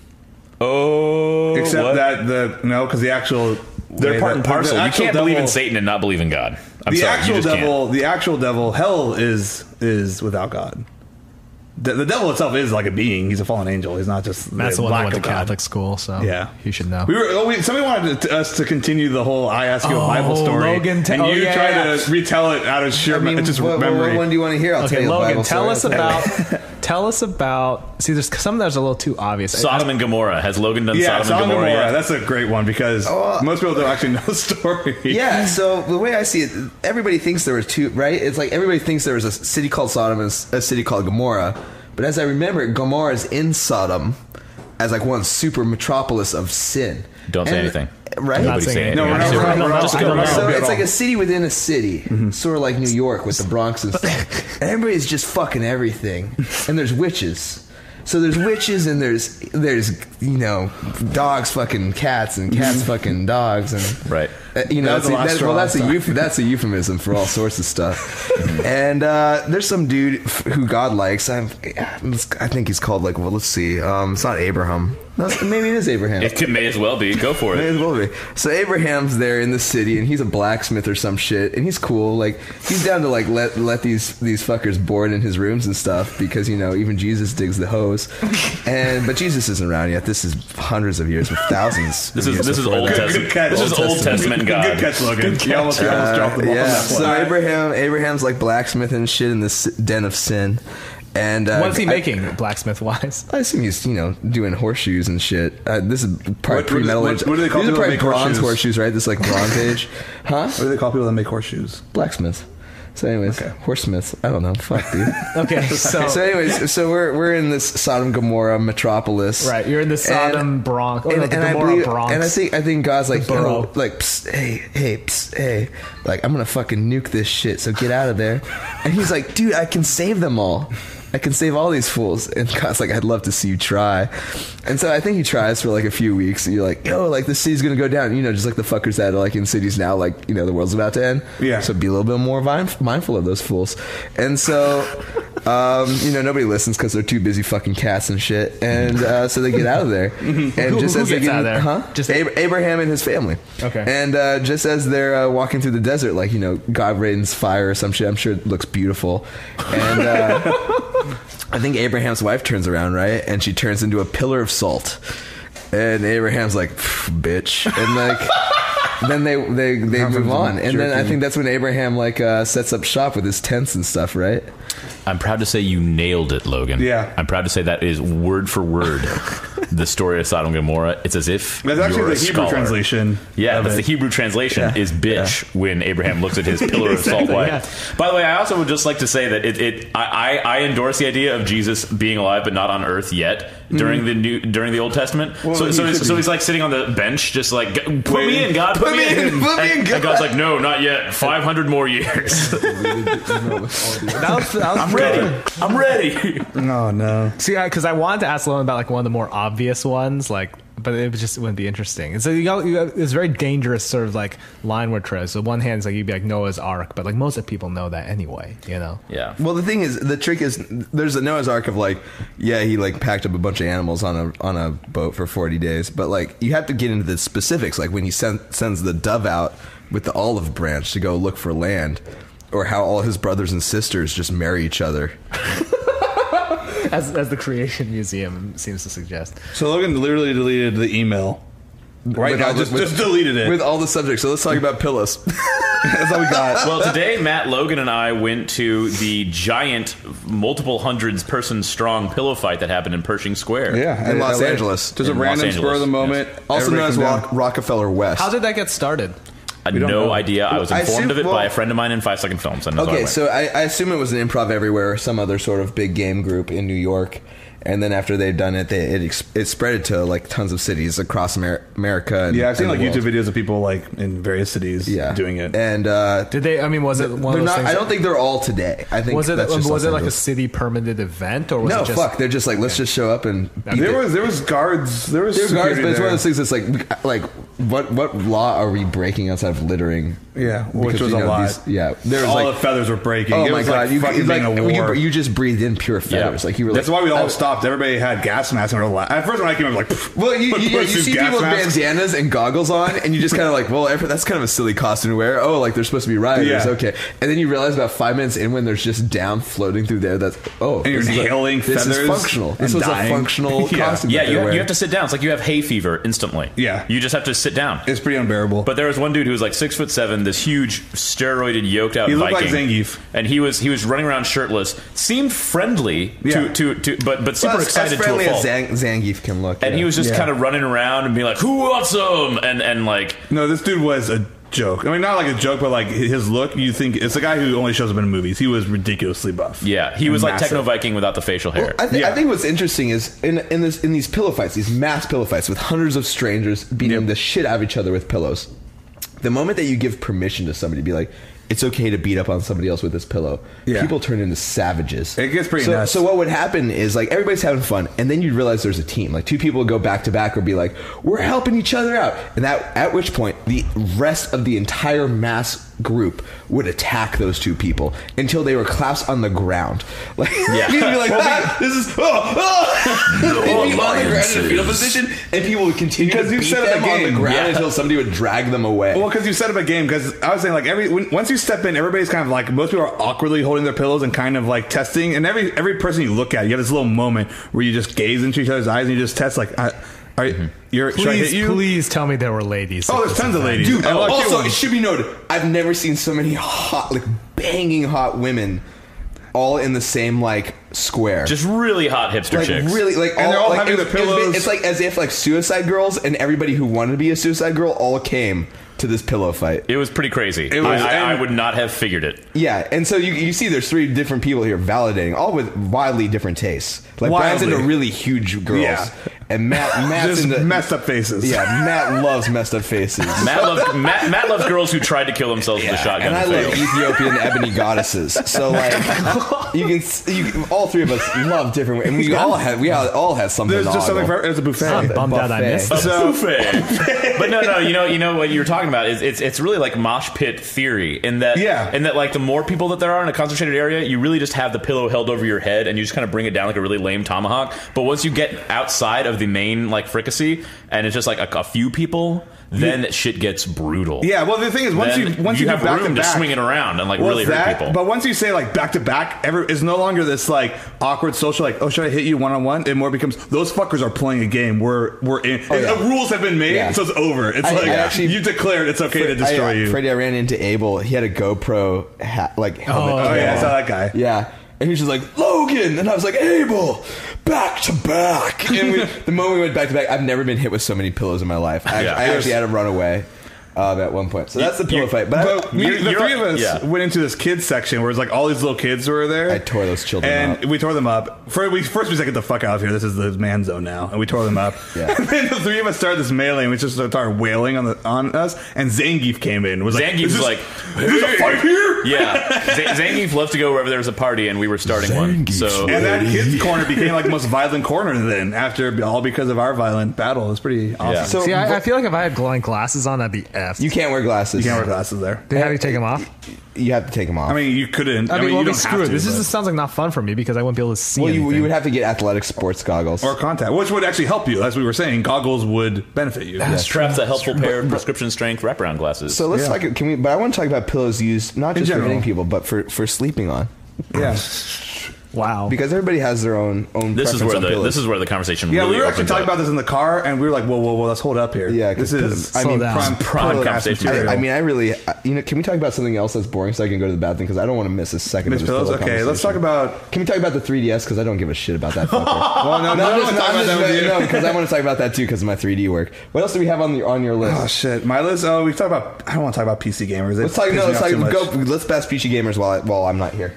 Oh, Except what? that the no, because the actual They're way part that- and the parcel. You actual can't believe in devil- Satan and not believe in God. I'm the sorry, actual you just devil, can't. the actual devil, hell is is without God. The, the devil itself is like a being. He's a fallen angel. He's not just Matt's the the one that lack went to of God. Catholic school, so Yeah, he should know. We were oh, we, somebody wanted to, us to continue the whole "I ask you a Oh, Bible" story, Logan, te- and oh, you yeah, tried yeah. to retell it out of sheer I mean, just what, what, memory. what one do you want to hear? I'll tell Okay, you a Logan, Bible tell story. us about. Tell us about. See, there's some that's a little too obvious. Sodom and Gomorrah. Has Logan done yeah, Sodom, Sodom and Gomorrah? yet? That's a great one because Oh, uh, most people don't actually know the story. Yeah, so the way I see it, everybody thinks there were two, right? It's like everybody thinks there was a city called Sodom and a city called Gomorrah. But as I remember, Gomorrah is in Sodom as like one super metropolis of sin. Don't say And- anything. Right? I'm not Nobody saying say anything. No, we're not- anything. we're not- we're not- Just I go don't know. on. So At it's all. like a city within a city, sort of like New York with the Bronx and stuff. And everybody's just fucking everything. And there's witches. So there's witches and there's there's you know dogs fucking cats and cats fucking dogs and Right. uh, you know That's the that's, last that- straw. well that's a euph- that's a euphemism for all sorts of stuff. And uh, there's some dude f- who God likes. I'm, I think he's called like well let's see um, it's not Abraham. No, maybe it is Abraham. It could, may as well be. Go for May it. as well be. So Abraham's there in the city, and he's a blacksmith or some shit, and he's cool. Like he's down to like let let these these fuckers board in his rooms and stuff because you know even Jesus digs the hose, and but Jesus isn't around yet. This is hundreds of years, with thousands. This of is years this is before Old that. Testament. catch. This is Old Old Testament God. Good catch, Logan. You almost, you almost Uh, dropped the ball yeah. on that So one. Abraham Abraham's like blacksmithing and shit in this den of sin, and uh, What is he I- making, blacksmith wise? I assume he's, you know, doing horseshoes and shit. Uh, this is What- probably what do- pre-metal what- age. what do they call These are people that probably make bronze horseshoes? horseshoes, right? This like bronze age. Huh? What do they call people that make horseshoes? Blacksmiths. So anyways, Okay. horsemiths. I don't know. Fuck, dude. Okay, so, So anyways, so we're we're in this Sodom Gomorrah metropolis. right, you're in the Sodom And- Bronx, oh, and, no, the and I Gomorrah believe, Bronx. and I think I think God's like, The borough. yo, like, psst, hey, hey, psst, hey, like I'm gonna fucking nuke this shit. So get out of there. And he's like, dude, I can save them all. I can save all these fools. And God's like, I'd love to see you try. And so I think he tries for like a few weeks. And you're like, yo, like this city's gonna go down. You know, just like the fuckers that are like in cities now, like, you know, the world's about to end. Yeah. So be a little bit more vine- mindful of those fools. And so, um, you know, nobody listens because they're too busy fucking cats and shit. And uh, so they get out of there. And Who- just who as they gets get out in- of there? huh? Just- Ab- Abraham and his family. Okay. And uh, just as they're uh, walking through the desert, like, you know, God rains fire or some shit, I'm sure it looks beautiful. And uh, I think Abraham's wife turns around, right? And she turns into a pillar of salt. And Abraham's like, bitch. And like, then they they, they Have move some on. And then I jerky. think that's when Abraham like uh, sets up shop with his tents and stuff, right? I'm proud to say you nailed it, Logan. Yeah. I'm proud to say that is word for word the story of Sodom and Gomorrah. It's as if That's actually you're the a Hebrew scholar. translation. Yeah, of that's it. the Hebrew translation Yeah. is bitch when Abraham looks at his pillar of salt Exactly, wife. yeah. By the way, I also would just like to say that it, it I, I, I endorse the idea of Jesus being alive but not on earth yet during the new during the Old Testament. Well, so he so, he's, should so be. he's like sitting on the bench, just like put me Waiting. in, God, put, Put me in, put me and, in, God. and God's like, no, not yet. Five hundred more years. that was, that was I'm ready. I'm ready. Oh no. See, because I, wanted to ask Lowen about like one of the more obvious ones, like, but it was just it wouldn't be interesting. And so you got, you got this very dangerous sort of like line where treads. So one hand is like you'd be like Noah's Ark, but like most of the people know that anyway, you know. Yeah. Well, the thing is, the trick is, there's a Noah's Ark of like, yeah, he like packed up a bunch of animals on a on a boat for forty days, but like you have to get into the specifics, like when he send, sends the dove out with the olive branch to go look for land, or how all his brothers and sisters just marry each other. As as the Creation Museum seems to suggest. So Logan literally deleted the email. Right With now, all the- just, with- just deleted it. with all the subjects. So let's talk about pillows. That's all we got. Well, today Matt Logan and I went to the giant, multiple hundreds person strong pillow fight that happened in Pershing Square. Yeah, In Los L A. Angeles. Just a In Los random Angeles, spur of the moment. yes. Also known Everybody as come down. Rock, Rockefeller West. How did that get started? I had We don't no know. idea. I was I informed assume- of it well- by a friend of mine in Five Second Films. And that's why I Okay, went. so I, I assume it was an Improv Everywhere or some other sort of big game group in New York. And then after they'd done it, they, it ex- it spread it to like tons of cities across Amer- America. And, Yeah, I've seen and like the YouTube world. videos of people like in various cities Yeah, doing it. And uh, Did they? I mean, was it one they're of those not. things? I don't think they're all today. I think was it that's just was Los it like a Angeles. city permitted event or was No, it just fuck. They're just like let's just show up and beat there it. was there was guards. There was There are guards, security but it's one there. of those things that's like, like what what law are we breaking outside of littering? Yeah, which Because, was you a know, lot. these- yeah, there was All like the feathers were breaking. oh It my was god, like you, fucking like, being a you, war. you just breathed in pure feathers. Like you were. That's like, why we all I- stopped. Everybody had gas masks and were la- at first when I came, I was like, pfft, Well, you, put- you, put you some see gas people with masks. bandanas and goggles on, and you just kind of like, well, every- that's kind of a silly costume to wear. Oh, like they're supposed to be rioters, Yeah. okay. And then you realize about five minutes in when there's just down floating through there. That's oh, And you're this is a- inhaling This is feathers functional. This and was dying. a functional Yeah. costume. yeah, that you, they're you wearing. have to sit down. It's like you have hay fever instantly. Yeah. You just have to sit down. It's pretty unbearable. But there was one dude who was like six foot seven, this huge steroided, yoked out He looked Viking, like Zangief. and he was he was running around shirtless. Seemed friendly Yeah. to, to, to but but super Well, as- excited as to friendly a fault. as Zang, Zangief can look. and yeah. he was just Yeah. kind of running around and being like, "Who wants some?" And and like no, this dude was a joke. I mean, not like a joke, but like his look. You think it's a guy who only shows up in movies. He was ridiculously buff. yeah, he was like Massive. Techno Viking without the facial hair. I, th- Yeah. I think what's interesting is in in this in these pillow fights, these mass pillow fights with hundreds of strangers beating Yep. the shit out of each other with pillows. The moment that you give permission to somebody to be like, it's okay to beat up on somebody else with this pillow, Yeah. people turn into savages. It gets pretty so, nuts. So what would happen is like everybody's having fun, and then you realize there's a team. Like two people would go back to back or be like, we're helping each other out, and that at which point the rest of the entire mass group would attack those two people until they were clasped on the ground. Like, yeah. You'd be like, ah, this is oh, oh. They'd be on the ground in a fetal position, and people would continue to beat them on the ground yeah. until somebody would drag them away. Well, because you set up a game. Because I was saying, like, every when, once you step in, everybody's kind of like, most people are awkwardly holding their pillows and kind of like testing. And every every person you look at, you have this little moment where you just gaze into each other's eyes and you just test, like, I, are mm-hmm. you're please, should I hit you? Please tell me there were ladies. Oh, there's tons of ladies. Dude, oh, also, it should be noted, I've never seen so many hot, like, banging hot women all in the same, like, square. Just really hot hipster like, chicks. Really, like, and all, they're all like, having their pillows. It's like as if, like, Suicide Girls and everybody who wanted to be a Suicide Girl all came to this pillow fight. It was pretty crazy. It was, I, I, I would not have figured it. Yeah, and so you, you see there's three different people here validating, all with wildly different tastes. Like, Brian's into really huge girls. Yeah. And Matt, Matt's just into messed up faces. Yeah, Matt loves messed up faces. Matt loves Matt, Matt loves girls who tried to kill themselves yeah. with a shotgun. And I love Ethiopian ebony goddesses. So like, you can, you, all three of us love different. And we all had, we all, all had something. There's just something for it's a buffet. I'm bummed out I missed a so, buffet. But no, no, you know, you know what you were talking about is it's it's really like mosh pit theory in that, yeah, in that like the more people that there are in a concentrated area, you really just have the pillow held over your head and you just kind of bring it down like a really lame tomahawk. But once you get outside of the main like fricassee and it's just like a, a few people, then you, shit gets brutal. Yeah, well the thing is once then you once you, you have back room to, to back, swing it around and like well, really that, hurt people. But once you say like back to back, ever it's no longer this like awkward social like, oh, should I hit you one on one? It more becomes those fuckers are playing a game. We're we're in. Oh, yeah. The rules have been made, yeah. so it's over. It's I, like I actually, you declared it's okay Fre- to destroy I, you. Freddie, I ran into Abel. He had a GoPro hat, like helmet. Oh, oh yeah, I saw that guy. Yeah. And he was just like, Logan! And I was like, Abel! Back to back! And we, the moment we went back to back, I've never been hit with so many pillows in my life. I, yeah, I actually had to run away. Um, at one point, so that's the pillow you, fight. But, but we, the three of us yeah. went into this kids section where it's like all these little kids were there. I tore those children and up. we tore them up. First we, first we said, get the fuck out of here. This is the man zone now. And we tore them up. Yeah. And then the three of us started this melee and we just started wailing on the on us. And Zangief came in. Was like, Zangief's like, there's a fight here? Yeah. Z- Zangief loved to go wherever there was a party and we were starting Zangief one. So and that kids corner became like the most violent corner then after all because of our violent battle. It was pretty awesome. Yeah. So, See, I, I feel like if I had glowing glasses on, I'd be effed. You can't wear glasses. You can't wear glasses there. They have you take them off? You have to take them off. I mean, you couldn't. I mean, I mean well, you don't screw have it. to. This but. just sounds like not fun for me because I wouldn't be able to see well, you, anything. you would have to get athletic sports goggles. Or contact, which would actually help you. As we were saying, goggles would benefit you. That's perhaps a helpful pair of prescription strength wraparound glasses. So let's yeah. talk. Can we? But I want to talk about pillows used not just for hitting people, but for, for sleeping on. Yeah. Wow. Because everybody has their own own. This is where on the pillows. this is where the conversation. Yeah, really we were actually opened talking up. about this in the car, and we were like, "Whoa, whoa, whoa, let's hold up here." Yeah, this is. I slow mean, down. prime, Prime prime conversation. material. I, I mean, I really. You know, can we talk about something else that's boring so I can go to the bathroom because I don't want to miss a second. Miss of this pillows. pillow Okay, let's talk about. Can we talk about the three D S because I don't give a shit about that. Fucker. Well, no, no, no, no, I'm just, no, I'm no, just, no, no, because I want to talk about that too because of my three D work. What else do we have on the on your list? Oh shit, my list. Oh, we've talked about. I don't want to talk about P C gamers. They let's talk. piss No, me let's off talk. too much. Go. Let's bash P C gamers while I, while I'm not here.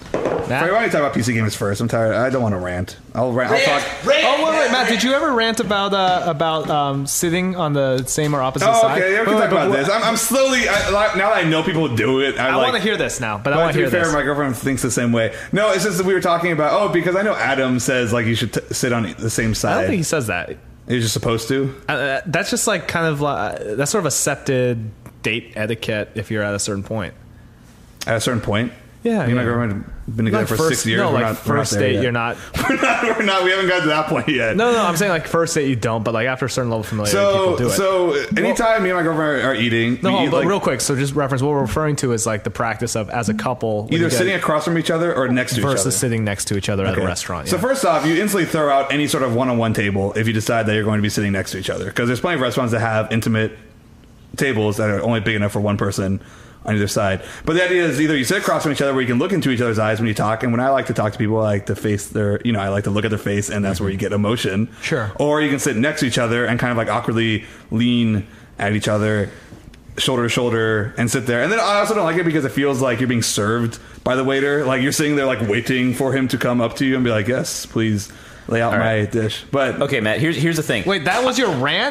Matt? Why don't you talk about P C gamers first? I'm tired. I don't want to rant. I'll rant. I'll talk. Oh wait, wait, Matt. Did you ever rant about uh, about um, sitting on the same or opposite Oh, side? okay. Yeah, we can Wait, talk wait, about but- this. I'm, I'm slowly. I, like, now that I know people do it, I, I like, want to hear this now, but I But want to to be hear fair, this. my girlfriend thinks the same way. No, it's just that we were talking about. Oh, because I know Adam says like you should t- sit on the same I side. don't think he says that. You're just supposed to. Uh, that's just like kind of like, that's sort of accepted date etiquette if you're at a certain point. At a certain point. Yeah, Me and my yeah. girlfriend have been together Like for first, six years. No, we're like not, we're not first there date, yet. you're not. we're not. We're not. We haven't gotten to that point yet. No, no, I'm saying like first date you don't, but like after a certain level of familiarity, So, people do it. so anytime me and my girlfriend are, are eating, no, we eat, but like, real quick, so just reference what we're referring to is like the practice of as a couple when either you get- sitting across from each other or next to each other. versus sitting next to each other at Okay. a restaurant. So yeah. first off, you instantly throw out any sort of one-on-one table if you decide that you're going to be sitting next to each other, because there's plenty of restaurants that have intimate tables that are only big enough for one person on either side. But the idea is either you sit across from each other where you can look into each other's eyes when you talk, and when I like to talk to people, I like to face their, you know, I like to look at their face, and that's where you get emotion. Sure. Or you can sit next to each other and kind of like awkwardly lean at each other, shoulder to shoulder, and sit there. And then I also don't like it because it feels like you're being served by the waiter. Like you're sitting there like waiting for him to come up to you and be like, yes, please lay out All my right. dish. But Okay, Matt. Here's here's the thing. Wait, that was your rant?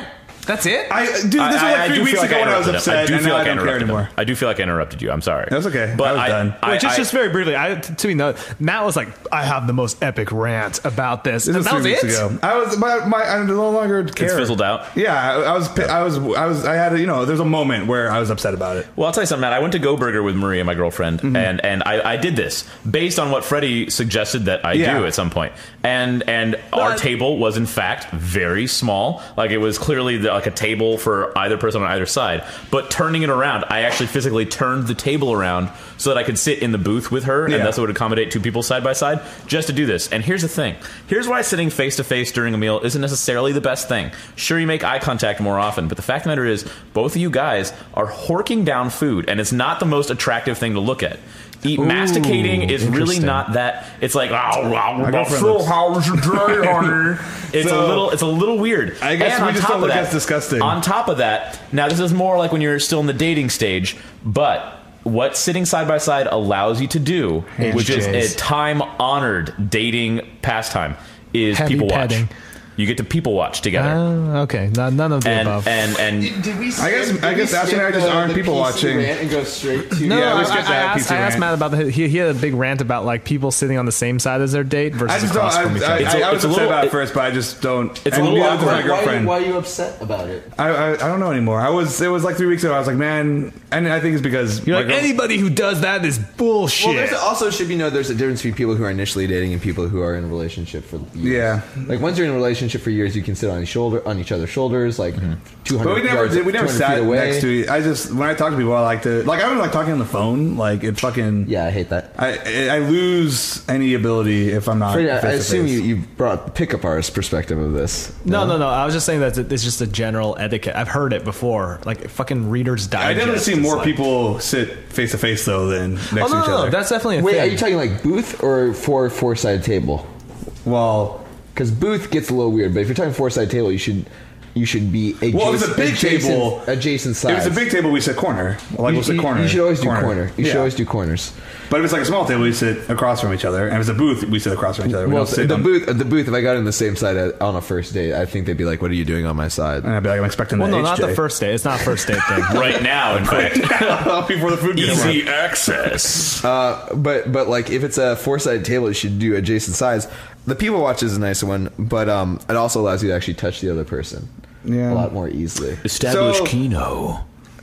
That's it. I dude, this was I- like I three do weeks feel like ago I when I was interrupted him. upset, I do and feel now like I I don't care interrupted him. anymore. I do feel like I interrupted you. I'm sorry. That's okay. But I was I, done. I, Wait, just I- just very briefly. I, to me, no, Matt was like, "I have the most epic rant about this," This and was that three was weeks it. ago. I was, my, my, I no longer care. It's fizzled out. Yeah, I, I was, I was, I was, I had, a, you know, there's a moment where I was upset about it. Well, I'll tell you something, Matt. I went to Go Burger with Maria, my girlfriend, Mm-hmm. and and I, I did this based on what Freddie suggested that I Yeah. do at some point. And and our But- table was in fact very small. Like it was clearly the, like a table for either person on either side. But turning it around, I actually physically turned the table around so that I could sit in the booth with her, Yeah. and thus it would accommodate two people side by side, just to do this. And here's the thing: here's why sitting face to face during a meal isn't necessarily the best thing. Sure, you make eye contact more often, but the fact of the matter is, both of you guys are horking down food, and it's not the most attractive thing to look at. Eat, masticating is really interesting. not that. It's like, oh, wow, girlfriend so looks- how was your day, honey? It's So, a little, it's a little weird. I guess And we on just top don't of look that- as disgusting. On top of that, now this is more like when you're still in the dating stage, but what sitting side by side allows you to do, which is Handshakes. a time honored dating pastime, is Heavy people watch. petting. You get to people watch together. Uh, okay, no, none of the and, above. and and Did we? I guess- I guess Ashley and I just aren't people watching. and go straight to. no, yeah, we I, skipped I, that I asked, pizza I asked rant. Matt about the he, he had a big rant about like people sitting on the same side as their date I versus just don't. across I, from each I, other. I, It's a- I was it's a upset little- about it it- first, but I just don't. It's a and little neither does awkward. my girlfriend. Why, why are you upset about it? I, I I don't know anymore. I was it was like three weeks ago. I was like, man, and I think it's because You're my like girl- anybody who does that is bullshit. Well, there's also should be know there's a difference between people who are initially dating and people who are in a relationship for years. Yeah. Like once you're in a relationship for years, you can sit on each shoulder on each other's shoulders, like two hundred. But we never yards, did. We never two hundred sat feet away. next to each. I just when I talk to people, I like to like I don't like talking on the phone. Like it fucking. Yeah, I hate that. I I lose any ability if I'm not. Freddie, I, I face-to-face. assume you, you brought the pickup artist perspective of this. no, no, no. I was just saying that it's just a general etiquette. I've heard it before. Like fucking Reader's Digest. I definitely see is more like- people sit face to face though than next Oh to no, each no, other. no, that's definitely a Wait, thing. are you talking like booth or four four sided table? well. Because booth gets a little weird, but if you're talking four sided table, you should you should be adjacent, Well, if it's a big adjacent, table, adjacent If sides. it's a big table, we sit corner. Like you, we'll sit you- corner. you should always do corner. You should Yeah. always do corners. But if it's like a small table, we sit across from each other. And if it's a booth, we sit across from each other. We Well, don't sit the on, booth, the booth. If I got in the same side at, on a first date, I think they'd be like, "What are you doing on my side?" And I'd be like, I'm expecting well, the no, not H J. the first date. It's not a first date thing. right now, in fact, Before the food gets easy access. Uh, but but like if it's a four sided table, you should do adjacent sides. The people watch is a nice one, but um, it also allows you to actually touch the other person Yeah. a lot more easily. Establish So- Kino.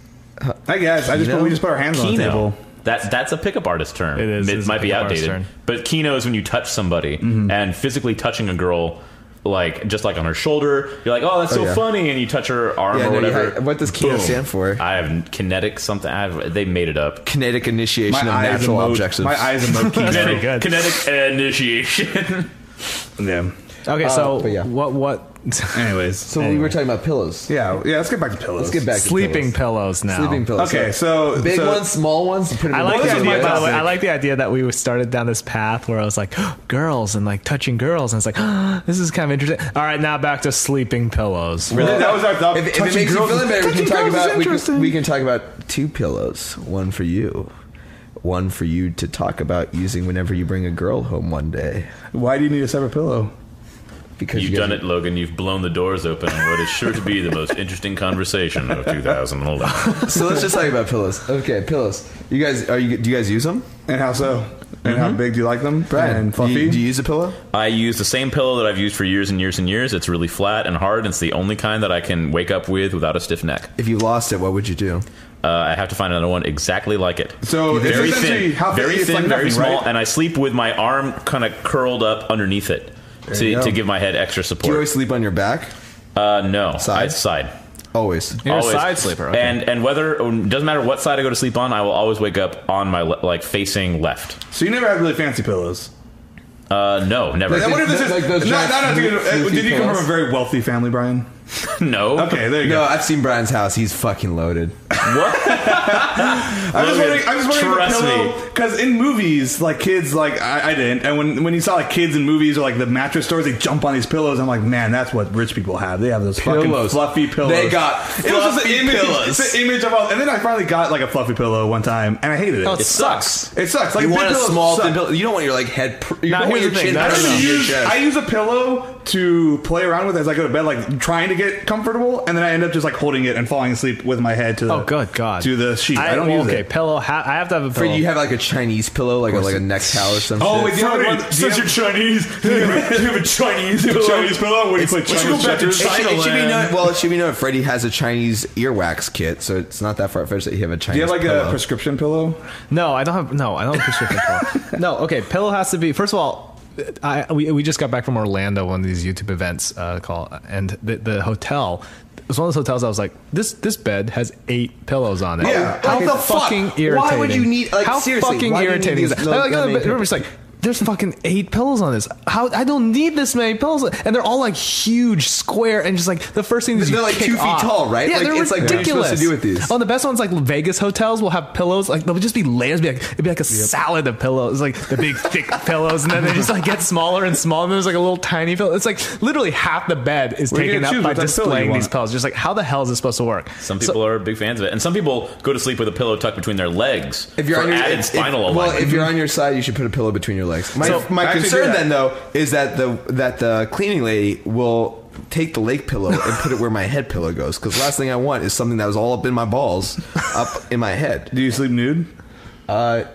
I guess. I just put, we just put our hands on the Kino. table. That's that's a pickup artist term. It is, It it's a might be pickup artist outdated, term. but Kino is when you touch somebody and physically touching a girl, like just like on her shoulder. You're like, oh, that's so yeah. funny, and you touch her arm Yeah, or no, you whatever. ha- what does Kino Boom. stand for? I have kinetic something. I have, they made it up. Kinetic initiation of eyes natural emote- objects. My eyes emote Kino. Very good. Kinetic initiation. Yeah. Okay, so but yeah. what? What? Anyways. So we were talking about pillows. yeah, yeah, let's get back to pillows. Let's get back to Sleeping pillows. pillows now. Sleeping pillows. Okay, so big so, ones, small ones. Put them I in like both the is idea. my By the way, topic. I like the idea that we started down this path where I was like, girls and like touching girls, and it's like, this is kind of interesting. All right, now back to sleeping pillows. Really? That was our thought. If, if it Touching makes you girls feel is- better, we can touching talk girls is about we interesting. can, we can talk about two pillows. One for you, one for you to talk about using whenever you bring a girl home one day. Why do you need a separate pillow? Because You've you guys done it, Logan. You've blown the doors open on what is sure to be the most interesting conversation of two thousand eleven. So let's just talk about pillows. Okay, pillows. You guys, are you? Do you guys use them? And how so? And how big do you like them? Brian, And do fluffy? you, do you use a pillow? I use the same pillow that I've used for years and years and years. It's really flat and hard. And it's the only kind that I can wake up with without a stiff neck. If you lost it, what would you do? Uh, I have to find another one exactly like it. So it's very essentially thin, how thick- very it's thin, like very nothing, small, right? and I sleep with my arm kind of curled up underneath it you to, go. to give my head extra Do you support. always sleep on your back? Uh, no, Side? I side. Always. You're Always. a side sleeper. Okay. And and whether doesn't matter what side I go to sleep on, I will always wake up on my le- like facing left. So you never had really fancy pillows. Uh, no, never. I wonder if this is like those not, giant not, not to get- uh, floofy Did you come pillows? from a very wealthy family, Brian? no. Okay, there you No, go. I've seen Brian's house. He's fucking loaded. I'm just wondering. I'm just wondering Trust if a pillow, because in movies, like kids, like I, I didn't, and when when you saw like kids in movies or like the mattress stores, they jump on these pillows. I'm like, man, that's what rich people have. They have those fucking Pillows. fluffy pillows. They got it was just fluffy an image, pillows. it's an image of, and then I finally got like a fluffy pillow one time, and I hated it. Oh, it, it sucks. it sucks. Like You big want a pillows small suck. thin pillow. You don't want your like head. Pr- you Now, don't want here's your the thing, chin no, I no, pressed no. into your use, chest. I use a pillow to play around with as I go to bed, like trying to get comfortable, and then I end up just like holding it and falling asleep with my head to the Oh, good God. to the sheet. I, don't well, use okay, it. pillow. Ha- I have to have a pillow. Fred, you have like a Chinese pillow, like a, like a neck towel or something. Oh, wait, do you have one? Do you have, Chinese. Do you have a Chinese pillow? Chinese pillow? What do you play Chinese checkers? It should, it should be known, Land. well, it should be known Freddie has a Chinese earwax kit, so it's not that far fetched that you have a Do Chinese you have like pillow. a prescription pillow? No, I don't have. No, I don't have prescription pillow. No, okay. Pillow has to be. First of all, I we, we just got back from Orlando, one of these YouTube events uh, called, and the, the hotel. It was one of those hotels. I was like, this this bed has eight pillows on it. Yeah. how What the fuck? fucking Why irritating. would you need- like, how seriously, fucking why do you need irritating is these that? low- Like, I that many remember it's like. There's fucking eight pillows on this. How I don't need this many pillows, and they're all like huge, square, and just like the first thing is They're you like kick two feet off. tall, right? Yeah, Like, they're it's like, what are you ridiculous. supposed to do with these? Oh, the best ones like Vegas hotels will have pillows. Like they'll just be layers. Be like it'd be like a salad of pillows, like the big thick pillows, and then they just like get smaller and smaller. And there's like a little tiny pillow. It's like literally half the bed is Where you taken gonna up choose by what type of pillow you displaying these want? pillows. Just like how the hell is this supposed to work? Some So- people are big fans of it, and some people go to sleep with a pillow tucked between their legs If you're for on your added if, spinal if, well, alignment. if you're on your side, you should put a pillow between your legs. My, So- my I actually concern do that. then, though, is that the that the cleaning lady will take the leg pillow and put it where my head pillow goes. Because the last thing I want is something that was all up in my balls, up in my head. Do you sleep nude? Uh,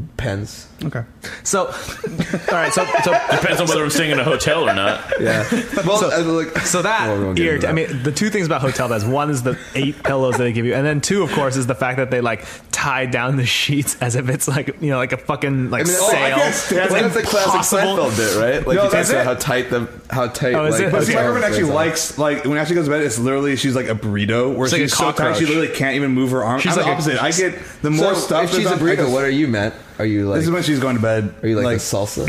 pens. Okay. So, all right. So, so Depends on whether I'm staying in a hotel or not. Yeah. Well, uh, look, So that well, we won't get into irrit- I that. mean, the two things about hotel beds: one is the eight pillows that they give you, and then two, of course, is the fact that they like tie down the sheets as if it's like you know, like a fucking like I mean, oh, I sail. guess that's, It's that's the classic impossible. Seinfeld bit, right? Like No, he talks that's about it. how tight the how tight. Oh, is like, it? the But see, my Okay. girlfriend actually pillows are. likes like when Ashley goes to bed, it's literally she's like a burrito where It's like she's a so tight she cockroach. literally can't even move her arm. She's I'm like the a- opposite. I get the more So stuff. if she's a that's on- I burrito, just- what are you, Matt? Are you like? This is when she's going to bed. Are you like, like the salsa?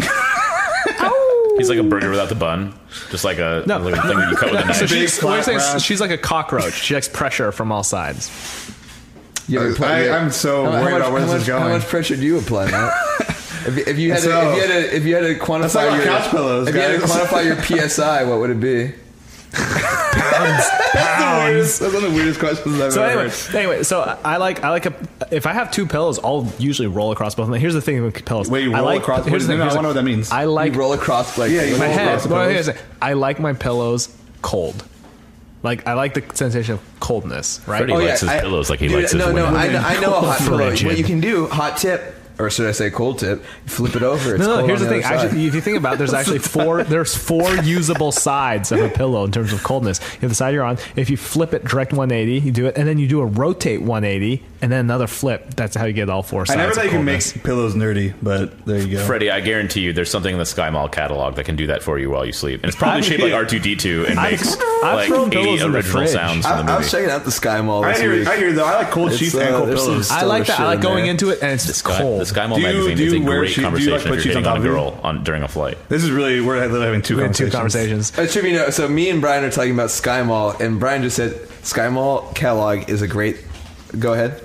He's like a burger without the bun, just like a, No. like a thing that you cut with a knife. So she's, Big what you're saying flat is wrap. she's like a cockroach. She likes pressure from all sides. You ever apply- I, I'm so How- how worried much- about where how this much, is going. How much pressure do you apply, Matt? if, if you had to, So- if you had to, if you had to That's quantify like your couch pillows, if you had to guys. quantify your P S I, what would it be? Pounds. That's one of the weirdest questions I've So ever anyway, heard. anyway, so I like I like a if I have two pillows, I'll usually roll across both of them. Here's the thing with pillows. Wait, you I roll like, across- Here's the wait, thing. no, I here's wonder the- what that means. I like You roll across like Yeah, you my roll head. across the Well, pillows. here's the thing. I like my pillows cold. Like I like the sensation of coldness, right? Freddie Oh, likes yeah, his I- pillows like he Dude, likes his no, no, women. I, know- I know a hot pillow. Frigid. What you can do, hot tip, or should I say cold tip? You flip it over. It's No, no. cold Here's on the thing. other side. Actually, if you think about, it, there's actually four. There's four usable sides of a pillow in terms of coldness. You have the side you're on. If you flip it direct one eighty, you do it, and then you do a rotate one eighty, and then another flip. That's how you get all four I sides. never of thought you can coldness. make pillows nerdy, but there you go. Freddie, I guarantee you, there's something in the Sky Mall catalog that can do that for you while you sleep, and it's probably I've- shaped like R two D two and I've- makes I've like thrown eighty pillows in the original fridge. sounds I, from the I movie. was checking out the Sky Mall I this hear, week. I hear though. I like cold It's, sheets uh, and cold there's some pillows. I stellar like that. shit I like in going there. into it, and it's The just Sky, cold. the Sky Mall Do you- magazine do is a you wear great sheet- do you like conversation put if you're sheets on hitting on a top of you? girl on, during a flight. This is really we're literally having two We had two conversations. conversations. It should be no. So me and Brian are talking about Sky Mall, and Brian just said Sky Mall catalog is a great. Go ahead.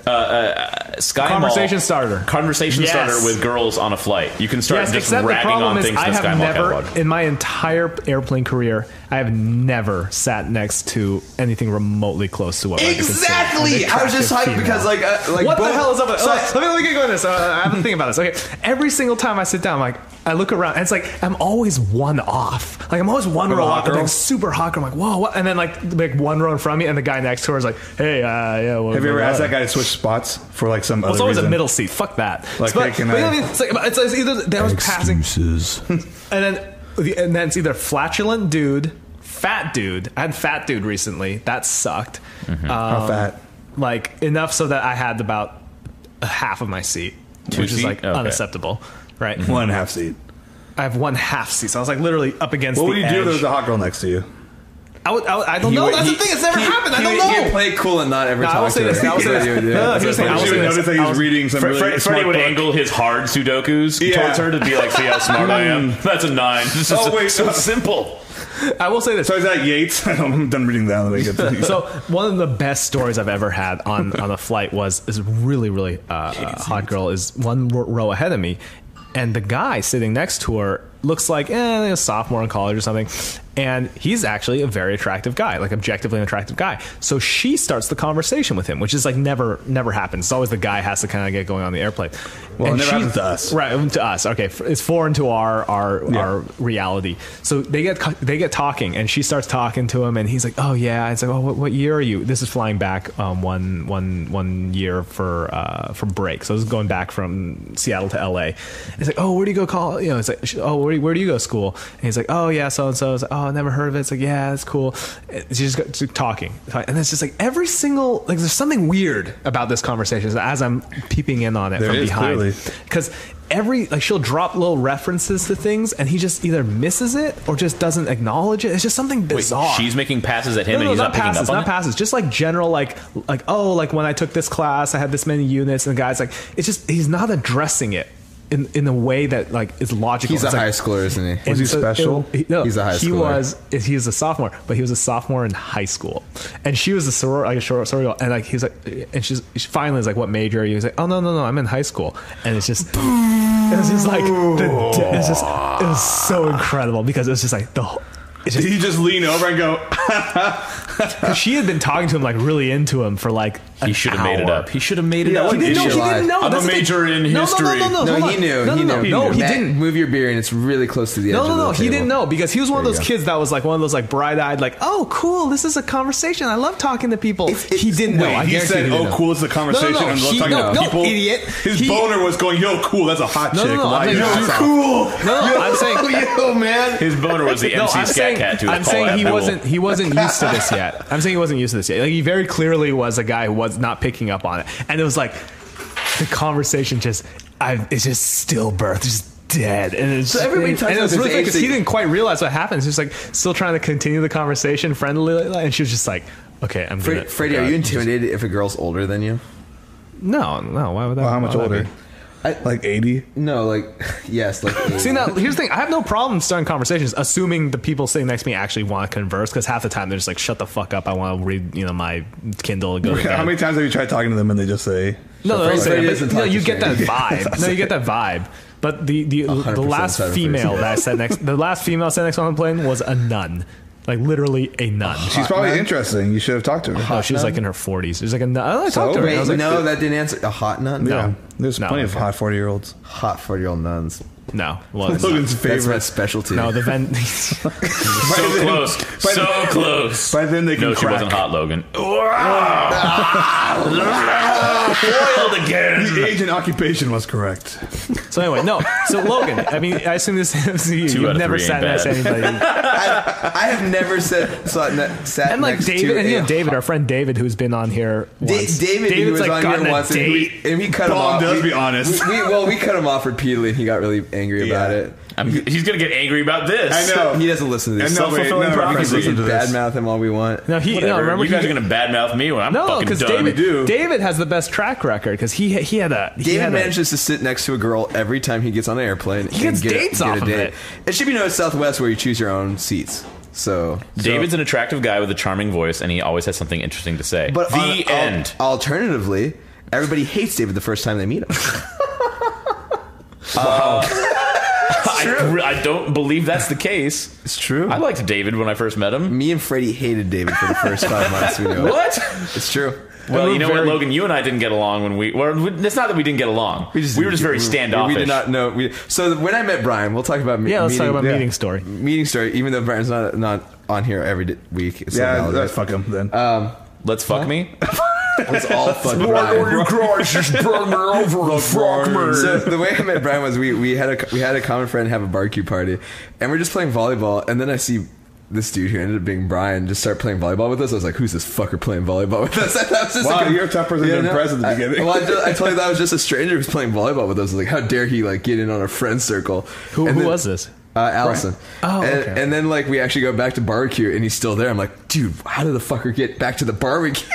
Sky Conversation Mall, starter. Conversation Yes. starter with girls on a flight. You can start Yes, just except the ragging problem on is things I in the have Sky Mall never, catalog. in my entire airplane career, I have never sat next to anything remotely close to what I consider Exactly. an I was just attractive hyped because female. like uh, like what both, the hell is up with so, let, me, let me get going with this. Uh, I have to think about this. Okay, every single time I sit down, like I look around, and it's like I'm always one off. Like I'm always one Of a row hot off, and girl? like super hot girl. I'm like, whoa, what? And then like like one row in front of me, and the guy next to her is like, hey, uh, yeah. What, Have you ever what, asked what? that guy to switch spots for like some Well, other it's always reason? a middle seat. Fuck that. Like, but, hey, can but, you know I- what I mean? It's like it's, it's either they was passing, and then and then it's either flatulent dude, fat dude. I had fat dude recently. That sucked. Mm-hmm. How Um, fat? Like enough so that I had about a half of my seat, Two which is seat? like Okay. unacceptable, right? One and a half seat. I have one half seat, so I was like literally up against. What the would you do if edge. there was a hot girl next to you? I, would, I, would, I don't He know. would- That's he- the thing. It's never he- happened. I he don't would- He know. would play cool and not ever No, I will talk say to this. her. I will say That's this. what he would do. No, no, That's here's the what thing. I will You say would this. notice that I he's was- reading some Fre- really Fre- smart Freddie would book. angle his hard Sudokus Yeah. towards her to be like, see how smart I am? That's a nine. This is Oh, so, wait. so simple. I will say this. So is that Yates? I'm done reading that. Let me get to So one of the best stories I've ever had on on a flight was this really really uh, hot girl is one row ahead of me, and the guy sitting next to her looks like eh, a sophomore in college or something, and he's actually a very attractive guy, like objectively an attractive guy. So she starts the conversation with him, which is like never never happens. It's always the guy has to kind of get going on the airplane. Well, And it never she- happens to us. right? To us, okay. It's foreign to our our Yeah. our reality. So they get they get talking, and she starts talking to him, and he's like, "Oh yeah." It's like, "Oh, what, what year are you?" This is flying back um, one one one year for uh, for break. So this is going back from Seattle to L A. It's like, "Oh, where do you go call?" You know, it's like, "Oh, where do you, where do you go to school?" And he's like, "Oh yeah, so and so." It's like, "Oh, I never heard of it." It's like, "Yeah, that's cool." She just got to talking, and it's just like every single like there's something weird about this conversation as I'm peeping in on it There from is, behind clearly. because every like she'll drop little references to things and he just either misses it or just doesn't acknowledge it. It's just something Wait, bizarre. she's making passes at him no, and no, he's not not, picking passes, up on not it? passes. Just like general, like, like oh, like when I took this class, I had this many units, and the guy's like, it's just he's not addressing it in in a way that like is logical. He's a It's like- high schooler, isn't he? and Was he so special? it- he- no, He's a high He schooler. was. He was a sophomore, but he was a sophomore in high school, and she was a soror, like a soror, soror, and like he's like, and she's she finally is like, what major are you? He's like, oh no no no, I'm in high school, and it's just, it was just like, the, it's just, it was so incredible because it was just like the. whole- It's Did just, he just lean over and go? 'cause she had been talking to him like really into him for like an He should have made it hour. up. He should have made it Yeah, up. what He didn't know. He Idiot. didn't know. I'm That's a the thing. major in No, no, history. No, no, no, No, hold he on. knew. No, he no, knew. no, no, he Matt, didn't. Move your beer, and it's really close to the edge. No, of no, the no. He table. didn't know because he was one of There those you go. kids that was like one of those like bright-eyed, like, oh, cool, this is a conversation. I love talking to people. he didn't know. Wait, I he guarantee said, he didn't "Oh, know. cool, it's a conversation." No, no, no, and he- talking no, to no, people. idiot. His He- boner was going, "Yo, cool, that's a hot No, chick." no, no, Why? I'm Yo, saying- cool. No, no, I'm saying. Yo, man. His boner was the No, M C I'm Scat saying, Cat to I'm Paul saying he Abdul. wasn't he wasn't used to this yet. I'm saying he wasn't used to this yet. Like he very clearly was a guy who was not picking up on it, and it was like the conversation just I it's just stillbirth, just dead, and it's So everybody and, talks and it about was this really age because he thing. didn't quite realize what happened. He's just like still trying to continue the conversation friendly, and she was just like, okay, I'm Fre- gonna. Freddie, are you intimidated if a girl's older than you? No, no. Why would that? Well, how much why would that older? be? Like eighty. No, like yes, like See, now here's the thing. I have no problem starting conversations, assuming the people sitting next to me actually want to converse. Because half the time they're just like, "Shut the fuck up! I want to read, you know, my Kindle." And go to bed." How many times have you tried talking to them and they just say, No, no, Freddie- no, Freddie but- doesn't no, talk you to get that strangers. vibe. No, you get that vibe. But the the, one hundred the percent last side of female Freddie. that I sat next, the last female I sat next on the plane was a nun, like literally a nun. "She's probably interesting. You should have talked to her." Oh, she was like in her forties. She was like a nun. I So? talked to her. and I Wait, was like, no, that didn't answer. A hot nun? Yeah, No. there's No, plenty of okay. hot forty-year-olds. Hot forty-year-old nuns. no, well, it's Logan's not. That's my favorite. specialty. No, the Ven. So close. So close. By then they can No, she crack. wasn't hot, Logan. Foiled again. The age and occupation was correct. So anyway, no. So Logan, I mean, I assume this is you. Two You've out of never three sat ain't next to bad. anybody. I, I have never said sat, ne- sat And like next David, to and you a know David, our friend David, who's been on here. Da- Once. David, who David's was on gotten here a once, and we, date. and we cut him Paul off. does we, be honest. We, we, well, we cut him off repeatedly, and he got really angry about Yeah. it. I'm, he's gonna get angry about this. I know. He doesn't listen to this. And no, wait, Self-fulfilling no, prophecy. you can we listen can to this. badmouth him all we want. No, he. Whatever. No, remember you guys he, are gonna badmouth me when I'm No, fucking because done. David, do. David has the best track record because he he had a he David had a- manages to sit next to a girl every time he gets on an airplane. He gets and get, dates get off a of date. it. It should be known as Southwest, where you choose your own seats. So David's an attractive guy with a charming voice, and he always has something interesting to say. But the al- al- end. alternatively, everybody hates David the first time they meet him. I, re- I don't believe that's the case. It's true. I liked David when I first met him. Me and Freddie hated David for the first five months we knew him. What? It's true. Well, we're you know what, very- Logan? You and I didn't get along when we. Well, it's not that we didn't get along. We, were just very we- standoffish. We did not know. We, so when I met Brian, we'll talk about me- Yeah, let's meeting, talk about yeah. meeting story. Meeting story. Even though Brian's not not on here every d- week. It's Yeah, not valid, let's right? fuck him then. Um, Let's fuck me. let's all fuck Brian. Christ, just burn me over and fuck me. So the way I met Brian was we, we had a we had a common friend have a barbecue party, and we're just playing volleyball, and then I see this dude who ended up being Brian just start playing volleyball with us. I was like, "Who's this fucker playing volleyball with us?" That was just Wow, like a- you're a tough person to impress at the I- beginning. well, I, just, I told you that was just a stranger who's playing volleyball with us. I was like, how dare he like get in on a friend circle? Who, And who then- was this? Uh, Allison. Oh, and, okay. and then like we actually go back to barbecue, and he's still there. I'm like, dude, how did the fucker get back to the barbecue?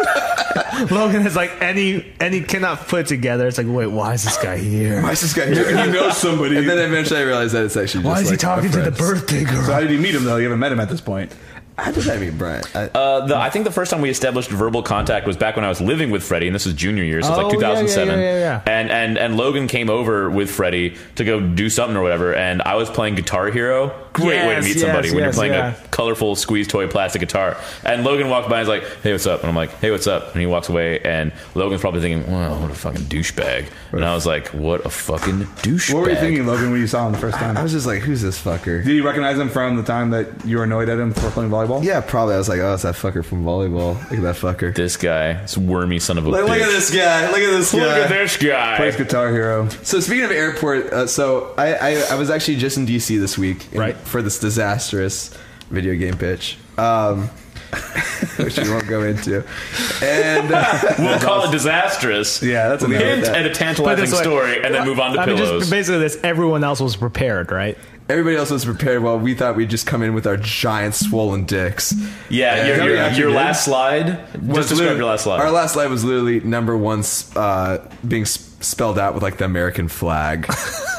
Logan is like, any any cannot put it together. It's like, wait, why is this guy here? Why is this guy here? You know somebody. And then eventually I realized that it's actually just Why is he like talking my to the friends. birthday girl? So how did you meet him though? You haven't met him at this point. How did I meet Brian? I, Uh, the, I think the first time we established verbal contact was back when I was living with Freddie, and this was junior year, so it's Oh, like two thousand seven. yeah, yeah, yeah, yeah. And, and and Logan came over with Freddie to go do something or whatever, and I was playing Guitar Hero. Great way to Yes, meet somebody yes, when yes, you're playing yeah. a colorful squeeze toy plastic guitar. And Logan walked by and was like, "Hey, what's up?" And I'm like, "Hey, what's up?" And he walks away, and Logan's probably thinking, "Wow, what a fucking douchebag." And I was like, "What a fucking douchebag." What were you thinking, Logan, when you saw him the first time? I was just like, who's this fucker? Did you recognize him from the time that you were annoyed at him for playing volleyball? Yeah, probably. I was like, oh, it's that fucker from volleyball. Look at that fucker. This guy, this wormy son of a Like, bitch. look at this guy. Look at this guy. Look at this guy. Plays Guitar Hero. So speaking of airport, uh, so I, I I was actually just in D C this week, in- Right. for this disastrous video game pitch, um, which we won't go into, and uh, We'll call it disastrous. Yeah, that's a We'll go Hint with that. and a tantalizing this way. story, and then move on to I mean, pillows. just basically this. Everyone else was prepared, right? everybody else was prepared. While we thought we'd just come in with our giant swollen dicks. yeah, your, Yeah, your, we actually your did. last slide. Just describe literally- your last slide. Our last slide was literally number one, uh, being s- spelled out with like the American flag.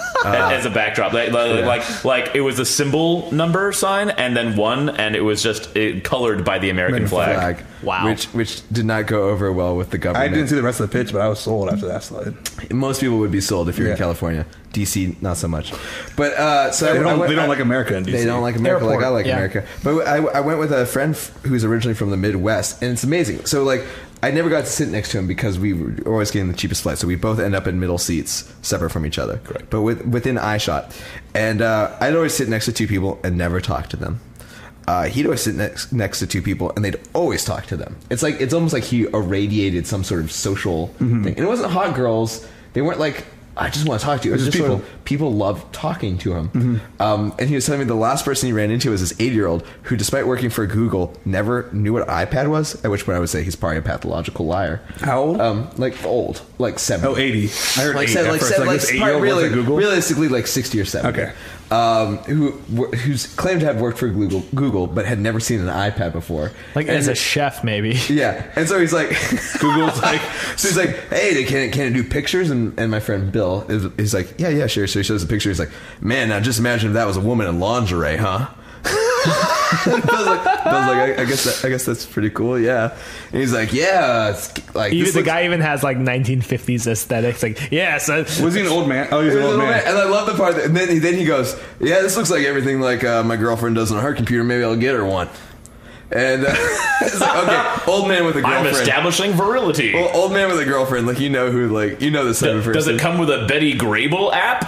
as a backdrop, like, like, like like it was a symbol number sign, and then one, and it was just it, colored by the American, American flag. Wow. Which which did not go over well with the I government. didn't see the rest of the pitch, but I was sold after that slide. Most people would be sold if you're in Yeah. California. D C, not so much. But uh, so They I don't, went- they don't I- like America in D C. They don't like America Airport, like I like yeah. America. But I, I went with a friend f- who's originally from the Midwest, and it's amazing. So like, I never got to sit next to him because we were always getting the cheapest flight. So we both end up in middle seats, separate from each other. Correct. But with, within eye shot. And uh, I'd always sit next to two people and never talk to them. Uh, he'd always sit next next to two people, and they'd always talk to them. It's like it's almost like he irradiated some sort of social Mm-hmm. thing. And it wasn't hot girls. They weren't like, I just want to talk to you. It was Just just people. sort of people loved talking to him. Mm-hmm. Um, and he was telling me the last person he ran into was this eighty-year-old who, despite working for Google, never knew what an iPad was. At which point I would say he's probably a pathological liar. How old? Um, like old, like seventy. Oh, eighty. I heard Like, eight se- at like, first. se- Like, like, this probably eight-year-old works really, at Google? realistically, like sixty or seventy. Okay. Um, who wh- who's claimed to have worked for Google, Google, but had never seen an iPad before. Like And- as a chef, maybe. yeah, and so he's like, Google's like, so he's like, hey, they can can it do pictures? And and my friend Bill is he's like, yeah, yeah, sure. So he shows the picture. He's like, man, now just imagine if that was a woman in lingerie, huh? Bill's like, Bill's like I, I guess that, I guess that's pretty cool, yeah. And he's like, yeah, it's like Even, this the looks- guy even has like nineteen fifties aesthetics. Like, yeah, so Was he an old man? Oh, he was an And old man. I love the part that, and then he, then he goes, yeah, this looks like everything like uh, my girlfriend does on her computer. Maybe I'll get her one. And uh, it's like, okay, old man with a I'm girlfriend. establishing virility. Well, old man with a girlfriend, like you know who, like you know the type of person. Does it come with a Betty Grable app?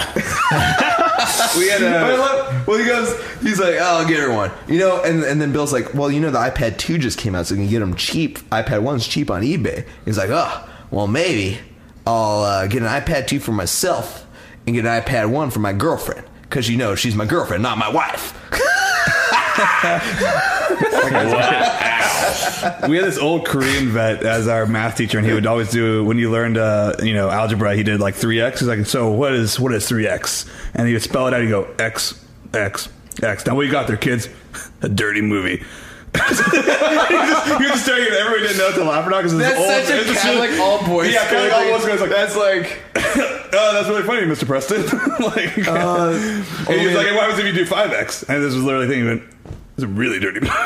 We had I a. love, well, he goes, he's like, oh, I'll get her one, you know, and and then Bill's like, well, you know, the iPad two just came out, so you can get them cheap. iPad one's cheap on eBay. He's like, oh, well, maybe I'll uh, get an iPad two for myself and get an iPad one for my girlfriend, because you know she's my girlfriend, not my wife. Wow. We had this old Korean vet as our math teacher, and he would always do when you learned, uh, you know, algebra. He did like three x. He's like, so what is what is three x? And he would spell it out. He'd go x x x. Now what you got there, kids? A dirty movie. He was just, he was just staring at it. Everybody didn't know what to laugh about because That's old, such a it's just- Catholic all boys. Yeah, Catholic all boys. Goes like, That's like, oh, that's really funny, Mister Preston. Like, uh, and he was like, hey, what happens if you do five x? And this was literally the thing. He went, it's a really dirty movie.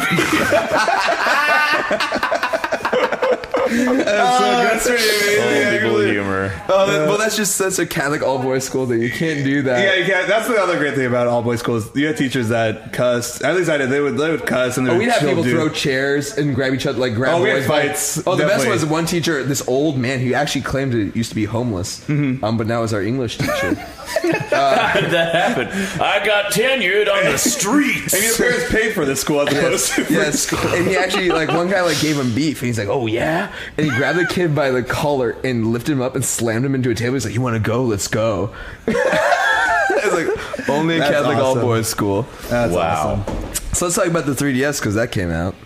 That's, so, that's pretty amazing. Old people actually. humor. oh, that, well, that's just such a Catholic all boys school thing. You can't do that. Yeah, you can't. That's the other great thing about all boys schools. You had teachers that cuss. At least I did. They would they would cuss and they Oh, would we'd have chill people dude. throw chairs and grab each other, like grab Oh, we had boys by- fights, Oh, the best definitely. was one teacher, this old man who actually claimed to used to be homeless, Mm-hmm. um, but now is our English teacher. How did that happen? I got tenured on the streets. And your parents paid for this school as opposed to yes, and he actually like one guy like gave him beef, and he's like, "Oh yeah," and he grabbed the kid by the collar and lifted him up and slammed him into a table. He's like, "You want to go? Let's go." It's like only a That's Catholic all awesome. boys school. That's Wow. awesome. So let's talk about the three D S because that came out.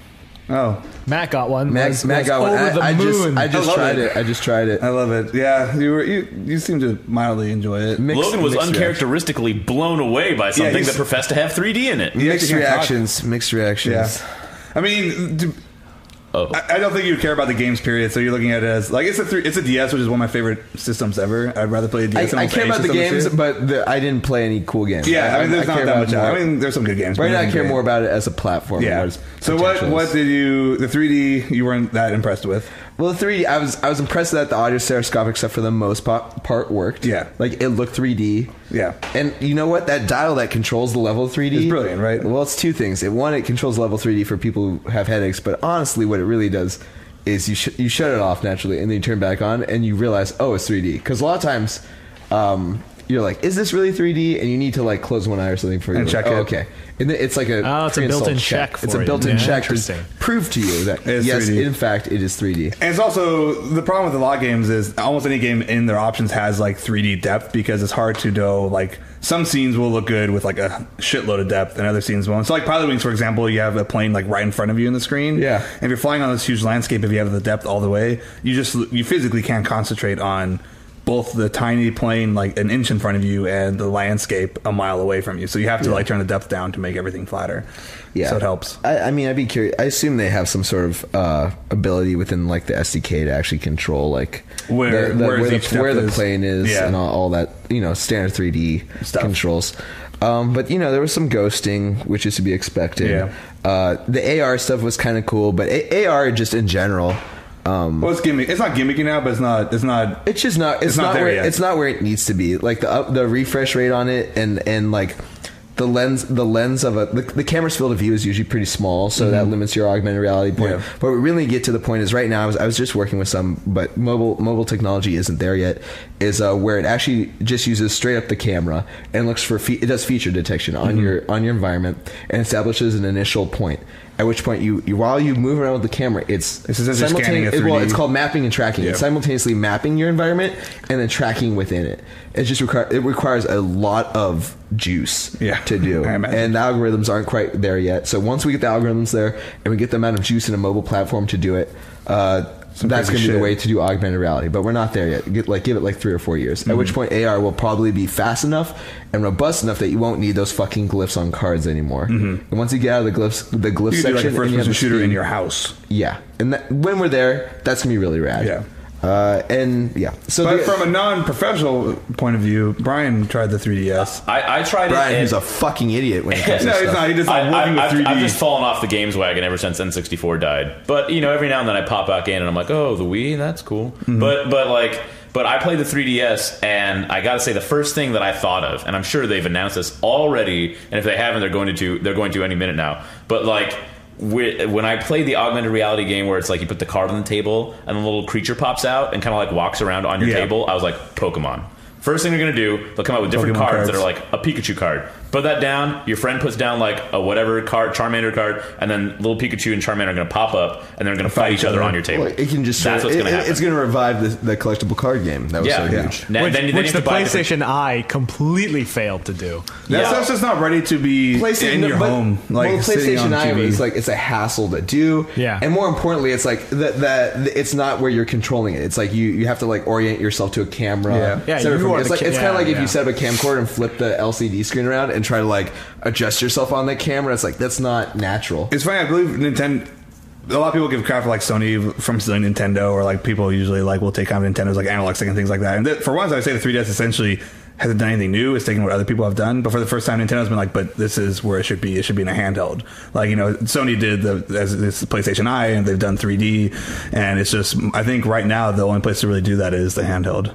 Oh, Matt got one. Matt, was, Matt was got one. over I, the I just, moon. I just love tried it. it. I just tried it. I love it. Yeah, you were you, you seem to mildly enjoy it. Mixed- Logan was mixed uncharacteristically blown away by something he's- that professed to have three D in it. Yeah, Mixed you can't talk. reactions. Mixed reactions. Yeah, I mean, do, Oh. I, I don't think you care about the games period. So you're looking at it as like it's a three, it's a D S, which is one of my favorite systems ever. I'd rather play a D S. I, than I almost care any about the system this games, year. but the, I didn't play any cool games. Yeah, I mean, there's I not care that about much. more- I mean, there's some good games. right but now, I nothing care great. more about it as a platform. Yeah. What its So what potential what is. did you the three D you weren't that impressed with? Well, the three D, I was I was impressed that the audio stereoscopic stuff for the most part, part worked. Yeah. like it looked three D. Yeah. And you know what? That dial that controls the level three D It's brilliant, right? Well, it's two things. It, one, it controls level three D for people who have headaches. But honestly, what it really does is you sh- you shut it off naturally, and then you turn it back on, and you realize, oh, it's three D. Because a lot of times, um, you're like, is this really three D? And you need to like close one eye or something for you. And like, check oh, it. okay. And then it's like a Oh, it's a pre-installed built-in check It's for a you. built-in Yeah, check to interesting. prove to you that It's yes, three D. in fact, it is three D. And it's also the problem with a lot of games is almost any game in their options has like three D depth because it's hard to know like some scenes will look good with like a shitload of depth and other scenes won't. So like Pilot Wings, for example, you have a plane like right in front of you in the screen. Yeah. And if you're flying on this huge landscape, if you have the depth all the way, you just you physically can't concentrate on both the tiny plane like an inch in front of you and the landscape a mile away from you. So you have to like turn the depth down to make everything flatter. Yeah, So it helps. I, I mean, I'd be curious. I assume they have some sort of uh, ability within like the S D K to actually control like Where- the, the, where where, each the, where depth the is. plane is Yeah. and all, all that, you know, standard three D Stuff. controls. Um, but you know, there was some ghosting, which is to be expected. Yeah. Uh, the A R stuff was kind of cool, but A- AR just in general. Um, Well, it's gimmick. It's not gimmicky now, but it's not. It's not. It's just not. It's, It's not not, there where yet. it's not where it needs to be. Like the up, the refresh rate on it, and and like the lens, the lens of a the, the camera's field of view is usually pretty small, so that limits your augmented reality point. Yeah. But we really get to the point is right now. I was I was just working with some, but mobile mobile technology isn't there yet. Is uh, where it actually just uses straight up the camera and looks for fe- it does feature detection on your on your environment and establishes an initial point. At which point you, you while you move around with the camera, it's It's essentially scanning a simultane- well, three D. it's called mapping and tracking. Yeah. It's simultaneously mapping your environment and then tracking within it. It just require, it requires a lot of juice Yeah. to do, I imagine. and the algorithms aren't quite there yet. So once we get the algorithms there and we get the amount of juice in a mobile platform to do it, uh, Some that's going crazy to be the shit. way to do augmented reality. But we're not there yet. Get, like give it like three or four years. Mm-hmm. At which point A R will probably be fast enough and robust enough that you won't need those fucking glyphs on cards anymore. And once you get out of the glyphs, the glyph You could do section, like a and you first have person the shooter in speed- your house. yeah, and that, when we're there, that's gonna be really rad. Yeah. uh, and yeah. So But the- from a non-professional point of view, Brian tried the three D S. I, I tried Brian, it. who's a and fucking idiot when it comes to No, stuff. he's not. He just I, like working I, with three I've, D. I've just fallen off the games wagon ever since N sixty-four died. But you know, every now and then I pop back in and I'm like, oh, the Wii, that's cool. Mm-hmm. But but like. But I played the three D S, and I gotta say, the first thing that I thought of, and I'm sure they've announced this already, and if they haven't, they're going to they're going to any minute now. But like whe- when I played the augmented reality game, where it's like you put the card on the table, and the little creature pops out and kind of like walks around on your Yeah. table, I was like, Pokemon. First thing they're gonna do, they'll come out with different Pokemon cards, cards. that are like a Pikachu card. Put that down. Your friend puts down like a whatever card, Charmander card, and then little Pikachu and Charmander are going to pop up, and they're going to fight each other on your table. Well, it can just That's sort what's of- going to it- happen. It's going to revive the, the collectible card game. That was yeah, so yeah. huge. Now- which then, then which you the have to buy different- PlayStation Eye completely failed to do. That's, Yeah. that's just not ready to be in your but- home, like well, sitting on PlayStation Eye T V. is like it's a hassle to do. Yeah. and more importantly, it's like that that it's not where you're controlling it. It's like you you have to like orient yourself to a camera. Yeah. Yeah, Set it you from- are it's the like ca- it's kind of yeah, like if yeah. you set up a camcorder and flip the L C D screen around and try to like adjust yourself on that camera. It's like that's not natural. It's funny. I believe Nintendo. A lot of people give crap for like Sony from stealing Nintendo, or like people usually like will take on Nintendo's like analog stick and things like that. And th- for once, I would say the three D S essentially hasn't done anything new. It's taken what other people have done. But for the first time, Nintendo's been like, "But this is where it should be. It should be in a handheld." Like you know, Sony did the as this PlayStation Eye, and they've done three D, and it's just I think right now the only place to really do that is the handheld.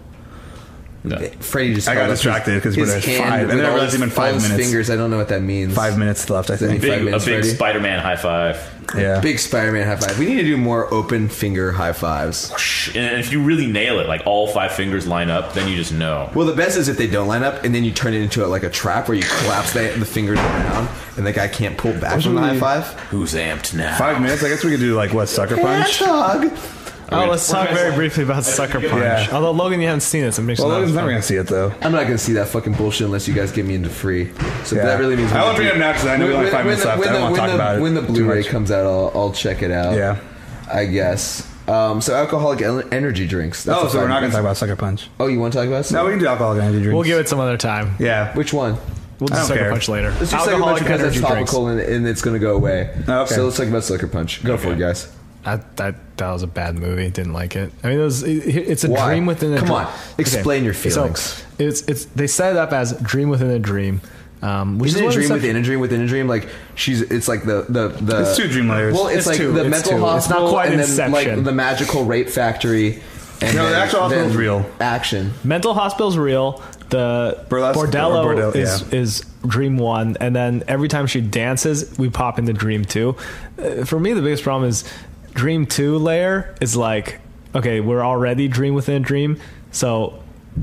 Freddie just I got held up distracted his- 'cause we're his at hand five, and with then I all realized his- it's been five all his minutes. Fingers. I don't know what that means. Five minutes left, I think. Five Big, a minutes, big Freddie. Spider-Man high five. Yeah. Big Spider-Man high five. We need to do more open finger high fives. And if you really nail it, like all five fingers line up, then you just know. Well, the best is if they don't line up, and then you turn it into a, like a trap where you collapse the, the fingers around, and the guy can't pull back from the high five. Who's amped now? Five minutes. I guess we could do like what Sucker Punch. Dog. Oh, let's talk very briefly about Sucker Punch. Yeah. Although Logan, you haven't seen it, so it makes Well, it Logan's not never fun. gonna see it though. I'm not gonna see that fucking bullshit unless you guys get me into free. So Yeah. that really means I won't bring it up now because I know we only have five minutes left. I don't want to talk the, about it. When the too Blu-ray much. comes out, I'll, I'll check it out. Yeah. I guess. Um, so alcoholic en- energy drinks. That's Oh, a so we're fun- not gonna talk about Sucker Punch. Oh, you want to talk about? No, we can do alcoholic energy drinks. We'll give it some other time. Yeah. Which one? We'll do I don't Sucker care. Punch later. Let's do Sucker Punch because it's topical and, and it's going to go away. Oh, okay. So let's talk about Sucker Punch. Go for it, guys. That, that that was a bad movie. Didn't like it. I mean, it was. It, it's a Why? dream within a Come dream. on. Explain your feelings. So it's it's they set it up as dream within a dream. Um, which Isn't is it what a dream Inception- within a dream within a dream? Like she's, it's like the the the. It's two dream layers. Well, it's, It's like two, the it's mental two. It's not hospital quite and then Inception. like the magical rape factory. And No, the then- actual hospital then is real. Action. Mental hospital's real. The Burlesque- bordello, or bordello, is yeah. is dream one, and then every time she dances, we pop into dream two. Uh, for me, the biggest problem is dream two layer is like, okay, we're already dream within a dream, so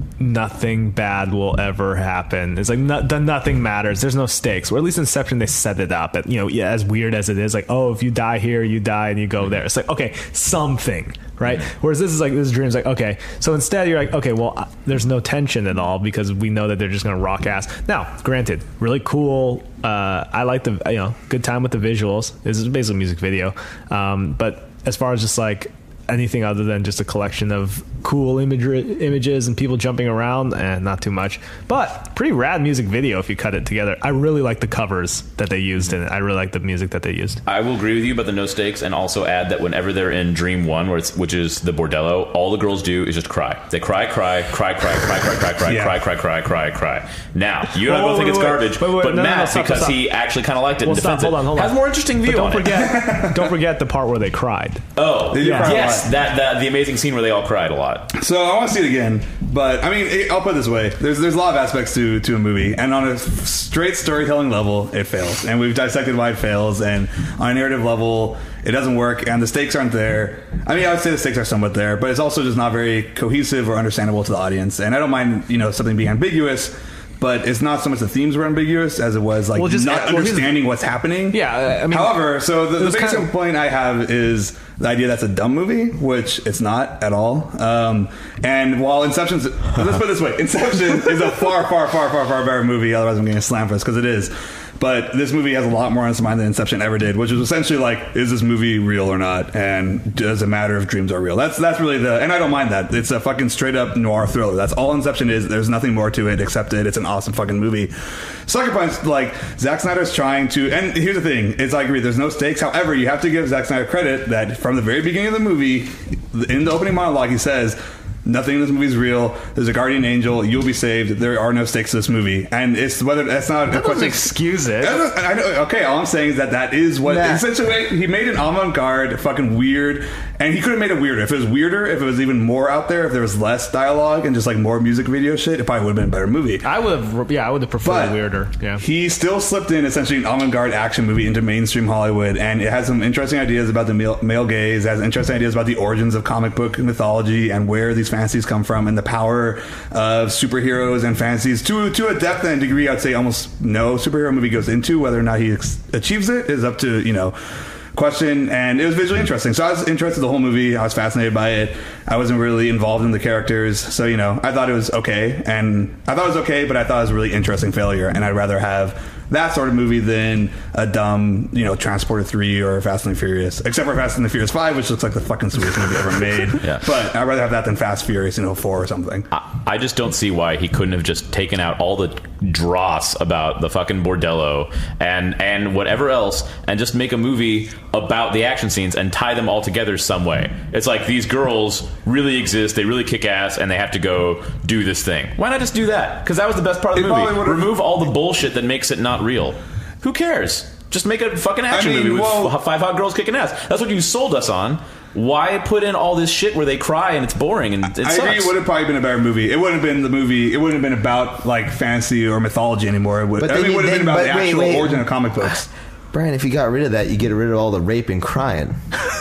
nothing bad will ever happen. It's like no, the nothing matters. There's no stakes. Or at least in Inception they set it up. At, you know, yeah, as weird as it is, like, oh, if you die here, you die, and you go there. It's like, okay, something, right? Whereas this is like, this dream is like, okay. So instead you're like, okay, well, uh, there's no tension at all because we know that they're just gonna rock ass. Now, granted, really cool. Uh, I like the, you know, good time with the visuals. This is basically a music video. Um, but as far as just like anything other than just a collection of cool imagery, images and people jumping around, and not too much, but pretty rad music video if you cut it together. I really like the covers that they used in it. I really like the music that they used. I will agree with you about the no stakes, and also add that whenever they're in Dream One, where it's, which is the bordello, all the girls do is just cry. They cry, cry, cry, cry, cry, cry, cry, cry, Yeah. cry, cry, cry, cry, cry. Now you and I Whoa, both think wait, it's wait, garbage, wait, wait, but no, no, no, Matt, stop, because stop, he stop. actually kind of liked it Well, and stop, defends hold it, on, hold has on. more interesting view But don't on it. forget, don't forget the part where they cried. Oh, They do cry a yes, lot. that, that the amazing scene where they all cried a lot. So I want to see it again, but I mean, it, I'll put it this way: there's there's a lot of aspects to to a movie, and on a straight storytelling level, it fails. And we've dissected why it fails, and on a narrative level, it doesn't work, and the stakes aren't there. I mean, I would say the stakes are somewhat there, but it's also just not very cohesive or understandable to the audience. And I don't mind, you know, something being ambiguous, but it's not so much the themes were ambiguous as it was like Well, just- not well, here's- understanding what's happening. Yeah, I mean, However, so the, it the was biggest kind of- complaint I have is the idea that's a dumb movie, which it's not at all. Um, and while Inception's, let's put it this way, Inception is a far, far, far, far, far better movie. Otherwise, I'm getting slammed for this because it is. But this movie has a lot more on its mind than Inception ever did, which is essentially like, is this movie real or not? And does it matter if dreams are real? That's that's really the, and I don't mind that. It's a fucking straight up noir thriller. That's all Inception is. There's nothing more to it except it. It's an awesome fucking movie. Sucker Punch, like, Zack Snyder's trying to, and here's the thing, it's I agree, there's no stakes. However, you have to give Zack Snyder credit that from the very beginning of the movie, in the opening monologue, he says, nothing in this movie is real. There's a guardian angel. You'll be saved. There are no stakes to this movie, and it's whether that's not a That doesn't question. excuse it. I know, I know, okay, all I'm saying is that that is what Nah. essentially he made an avant-garde, fucking weird, and he could have made it weirder. If it was weirder, if it was even more out there, if there was less dialogue and just like more music video shit, it probably would have been a better movie. I would have, yeah, I would have preferred But weirder. Yeah. he still slipped in essentially an avant-garde action movie into mainstream Hollywood, and it has some interesting ideas about the male, male gaze. It has interesting ideas about the origins of comic book mythology and where these fantasies come from, and the power of superheroes and fantasies to to a depth and a degree I'd say almost no superhero movie goes into. Whether or not he ex- achieves it is up to, you know, question. And it was visually interesting, so I was interested in the whole movie. I was fascinated by it. I wasn't really involved in the characters, so, you know, I thought it was okay, and I thought it was okay, but I thought it was a really interesting failure, and I'd rather have that sort of movie than a dumb, you know, Transporter three or Fast and the Furious, except for Fast and the Furious five, which looks like the fucking sweetest movie ever made. Yeah. But I'd rather have that than Fast Furious, you know, four or something. I, I just don't see why he couldn't have just taken out all the dross about the fucking bordello and and whatever else, and just make a movie about the action scenes and tie them all together some way. It's like these girls really exist, they really kick ass, and they have to go do this thing. Why not just do that? Because that was the best part of the It probably movie. would've- Remove all the bullshit that makes it not real. Who cares? Just make a fucking action I mean, movie with well- f- five hot girls kicking ass. That's what you sold us on. Why put in all this shit where they cry and it's boring and it I sucks? agree. It would have probably been a better movie. It wouldn't have been the movie. It wouldn't have been about like fantasy or mythology anymore. It would. But I then mean, it you- would have then- been about but the wait, actual wait. origin of comic books. Brian, if you got rid of that, you get rid of all the rape and crying.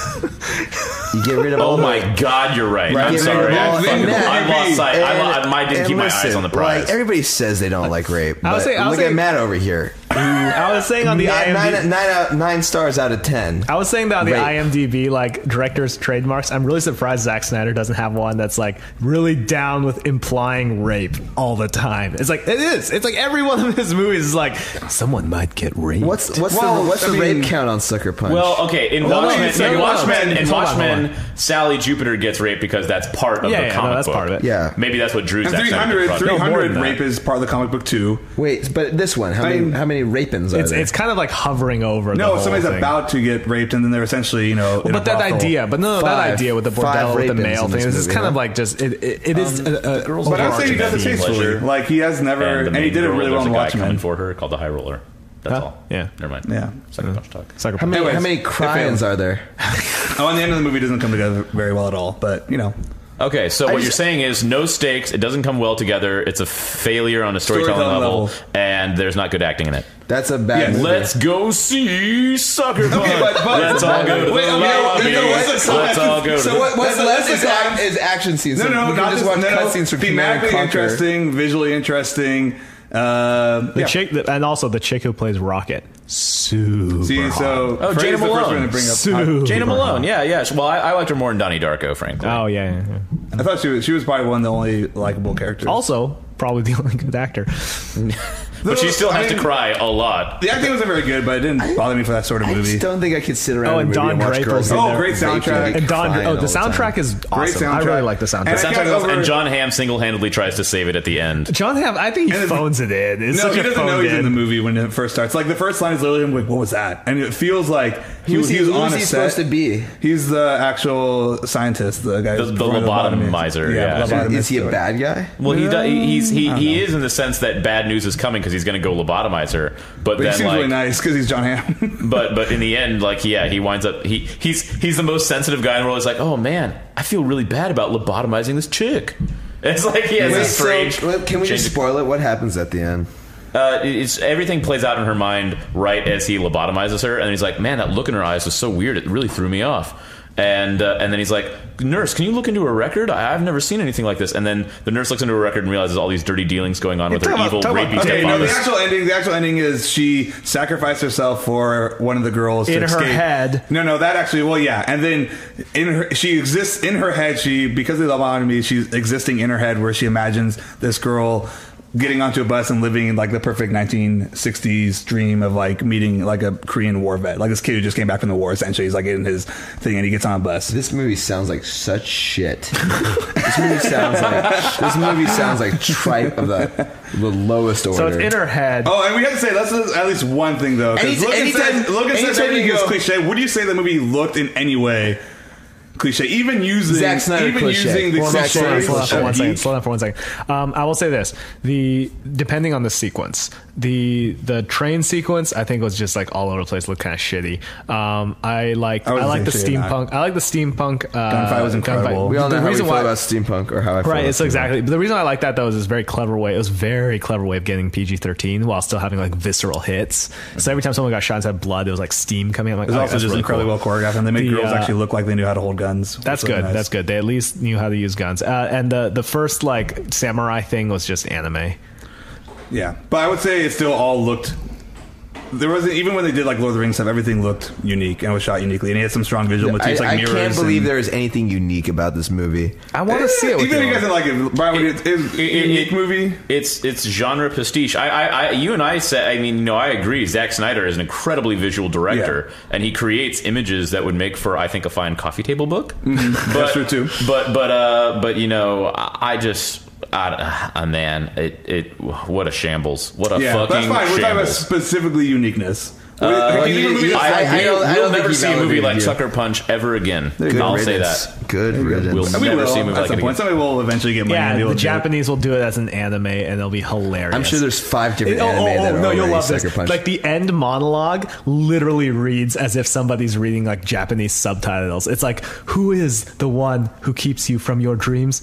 You get rid of all Oh the, my God, you're right. Right, I'm get rid sorry. of all- I, fucking- and that- I lost sight. I, and- lo- I didn't and keep my listen, eyes on the prize. Like, everybody says they don't like rape. I'll But say- I'll look say- at Matt over here. I was saying on the nine, IMDb, nine, nine, out, nine stars out of ten. I was saying that on the Rape. IMDb, like directors' trademarks. I'm really surprised Zack Snyder doesn't have one that's like really down with implying rape all the time. It's like it is. It's like every one of his movies is like someone might get raped. What's what's Well, the what's I the mean- rape count on Sucker Punch? Well, okay, in Well, no, Watchmen, it's- no, in no, no, Watchmen, it's- in hold on, hold Watchmen, on. Sally Jupiter gets raped because that's part of Yeah, the yeah, no, comic that's book. part of it. Yeah. Maybe that's what drew And Zack three Snyder to the hundred, project. three No, more hundred than that. rape is part of the comic book too. wait, but this one, how I many mean- how many rapins are It's there? it's kind of like hovering over. the No, whole somebody's thing. about to get raped, and then they're essentially, you know, in a But that brothel. idea, but no, no, Five. that idea with the Five bordello with the rape-ins male in thing, this this is movie, kind of huh? like just it. It, it is. Um, a, a, the girls But are I'm saying he does it Overarching tastefully. pleasure. Like he has never, And, the and he main did it girl, really well there's in a guy coming Watchmen. for her called the High Roller. That's Huh? all. Yeah. Never mind. Yeah. Sucker Punch talk. Sucker how Punch. many Anyways, how many it cry-ins failed. are there? Oh, and the end of the movie doesn't come together very well at all. But you know, Okay, so what just- you're saying is no stakes. It doesn't come well together. It's a failure on a storytelling, Storytelling level, level. and there's not good acting in it. That's a bad Yes. movie. Let's go see Sucker Punch. Okay, but- but- Let's all go to Wait, the okay, lobby. you know, what's the sign? Let's all go to So the... what, what's That's- left that's is, the ac- is action scenes. no, So no, we can not just just watch no, no, cutscenes from Command and thematically Conquer. interesting, visually interesting. Uh, The yeah. chick, and also the chick who plays Rocket. Super. See, so Oh, Freddie's Jana the first Malone. one to bring up. Super. Jana Malone, yeah, yeah. Well, I, I liked her more than Donnie Darko, frankly. Oh yeah, yeah, yeah. I thought she was she was probably one of the only likable characters. Also, probably the only good actor. But she still I has mean, to cry a lot. The acting wasn't very good, but it didn't bother me for that sort of I movie. just don't think I could sit around Oh, a and movie Don and watch Draper's girls in get there. Oh, great raped soundtrack. and And Don, crying oh, all the time. soundtrack is Great awesome. I soundtrack. really like the soundtrack. And I Soundtrack got is awesome, over- and John Hamm single-handedly tries to save it at the end. John Hamm, I think he And the- phones it in. It's No, such he a doesn't know phoned he's in in. the movie when it first starts. Like the first line is literally him like, "What was that?" And it feels like he Who's was, he- he was who's on a he set. supposed to be? He's the actual scientist, the guy, The- who's the performing lobotomizer, yeah. lobotomist. Is he a bad guy? Well, he does, he's he, he is in the sense that bad news is coming because he's going to go lobotomize her. But, But he then seems like, really nice because he's John Hamm. but but in the end, like yeah, he winds up he he's he's the most sensitive guy in the world. He's like, oh man, I feel really bad about lobotomizing this chick. It's like he has Wait, this strange. so, well, can we just change- spoil it? What happens at the end? Uh, it's everything plays out in her mind right as he lobotomizes her, and he's like, "Man, that look in her eyes was so weird. It really threw me off." And uh, and then he's like, "Nurse, can you look into her record? I, I've never seen anything like this." And then the nurse looks into her record and realizes all these dirty dealings going on with her Talk about- evil, talk about- rapey okay, no, stepfather. the actual ending. The actual ending is she sacrificed herself for one of the girls In to her escape. head. No, no, that actually. Well, yeah, and then in her, she exists in her head. She because of the lobotomy, she's existing in her head where she imagines this girl getting onto a bus and living like the perfect nineteen sixties dream of like meeting like a Korean war vet, like this kid who just came back from the war. Essentially, he's like in his thing and he gets on a bus. This movie sounds like such shit. this movie sounds like this movie sounds like tripe of the the lowest order. So it's in her head. Oh, and we have to say that's at least one thing though. 'cause Any- Logan anytime- says, Logan says anytime everything you is go- cliche. Would you say the movie looked in any way cliche? Even using Zack Snyder even cliche. using the Well, Slow Zack down, Snyder slow down for one cliche. second. Slow down for one second. Um, I will say this: the depending on the sequence, the the train sequence, I think was just like all over the place, looked kind of shitty. Um, I like I I, wasn't like the saying shitty, steampunk. I like the steampunk uh, Gunfight was incredible. we all know the how we reason feel why about steampunk or how I feel Right, about it's steampunk. exactly. But the reason I like that though is it's a very clever way. It was a very clever way of getting P G thirteen while still having like visceral hits. So every time someone got shot inside blood, it was like steam coming out. I'm like, It was oh, also that's just really incredibly cool. well choreographed, and they made The, girls uh, actually look like they knew how to hold guns. That's Which was good. nice. That's good. They at least knew how to use guns. Uh, and the the first like samurai thing was just anime. Yeah, but I would say it still all looked. There wasn't even when they did like Lord of the Rings stuff. Everything looked unique and was shot uniquely, and he had some strong visual I, motifs like I mirrors. can't believe and, there is anything unique about this movie. I want to see it. With Even if you. you guys didn't like it, Brian, would you- it's a It- it- unique it- movie. It's it's genre pastiche. I, I, I you and I said. I mean, you know, I agree. Zack Snyder is an incredibly visual director, and he creates images that would make for, I think, a fine coffee table book. Mm-hmm. But, That's true, too. But but uh, but you know, I, I just. I, uh, man, it, it what a shambles! What a Yeah, fucking that's fine. We're talking about shambles! specifically uniqueness. Uh, Like, he- you think a movie he- that's I, I- like- I don't- I we'll don't think never he see a movie validated like you. Sucker Punch ever again. Good I'll say riddance. that. Good riddance. We'll we never will see a movie at like some it point. again. Somebody will eventually get money. and yeah, be able the to do it. Japanese will do it as an anime, and it'll be hilarious. I'm sure there's five different Oh, anime oh, that oh, are no, you'll already love Sucker this. Punch. Like the end monologue literally reads as if somebody's reading like Japanese subtitles. It's like, who is the one who keeps you from your dreams?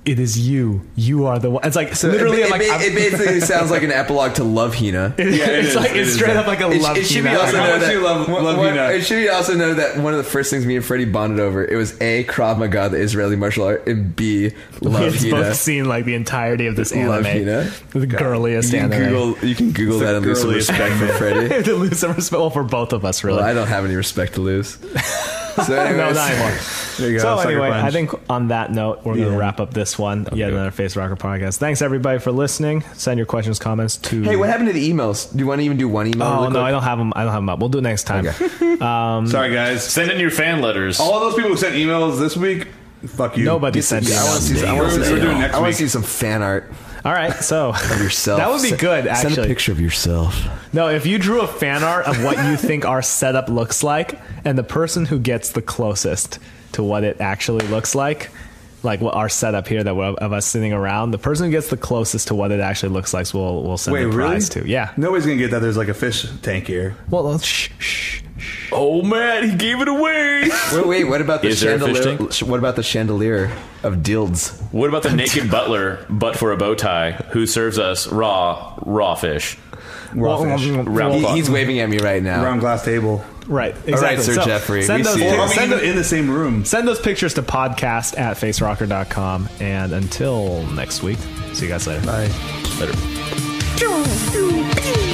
it is you. You are the one. It's like literally. it, I'm like, it, I'm- it basically sounds like an epilogue to Love Hina. Yeah, it it's is, like it it's is, straight yeah. up like a It, love. it should be Hina. also How know much that you love- one- love one- Hina? it should be also know that one of the first things me and Freddie bonded over it was A, Krav Maga, the Israeli martial art, and B, Love We've Hina. both seen like the entirety of this Love anime. Hina. The girliest You can anime. Google, you can Google It's that the and lose some girliest respect for Freddie. to lose some respect well, for both of us, really. Well, I don't have any respect to lose. So anyways, no, not anymore. There you go. So Sucker anyway, punch. I think on that note, we're going Yeah. to wrap up this one. Yet another Face Rocker podcast. Thanks everybody for listening. Send your questions, comments to. Hey, what happened to the emails? Do you want to even do one email? Oh really no, quick? I don't have them. I don't have them up. We'll do it next time. Sorry, guys. Send in your fan letters. All of those people who sent emails this week, fuck you. Nobody sent I want to emails. see. I want to We're- see, we're doing next I want week. to see some fan art All right, so of yourself. that would be Se- good. Send a Actually, picture of yourself. no. If you drew a fan art of what you think our setup looks like, and the person who gets the closest to what it actually looks like, like what our setup here that we're, of us sitting around, the person who gets the closest to what it actually looks like, we'll we'll send Wait, the really? prize to. Yeah. Nobody's gonna get that. There's like a fish tank here. Well, shh, shh. Oh man, he gave it away. Wait, wait. What about the Is there a fish chandelier? tank? What about the chandelier of dilds? What about the naked butler, but for a bow tie, who serves us raw, raw fish? Raw Well, fish. um, Round He- clock. he's waving at me right now. Round glass table. Right. Exactly. All right, Sir So, Jeffrey, Send we those, see Or it. are we send, even in the same room? send those pictures to podcast at face rocker dot com. And until next week, see you guys later. Bye. Later.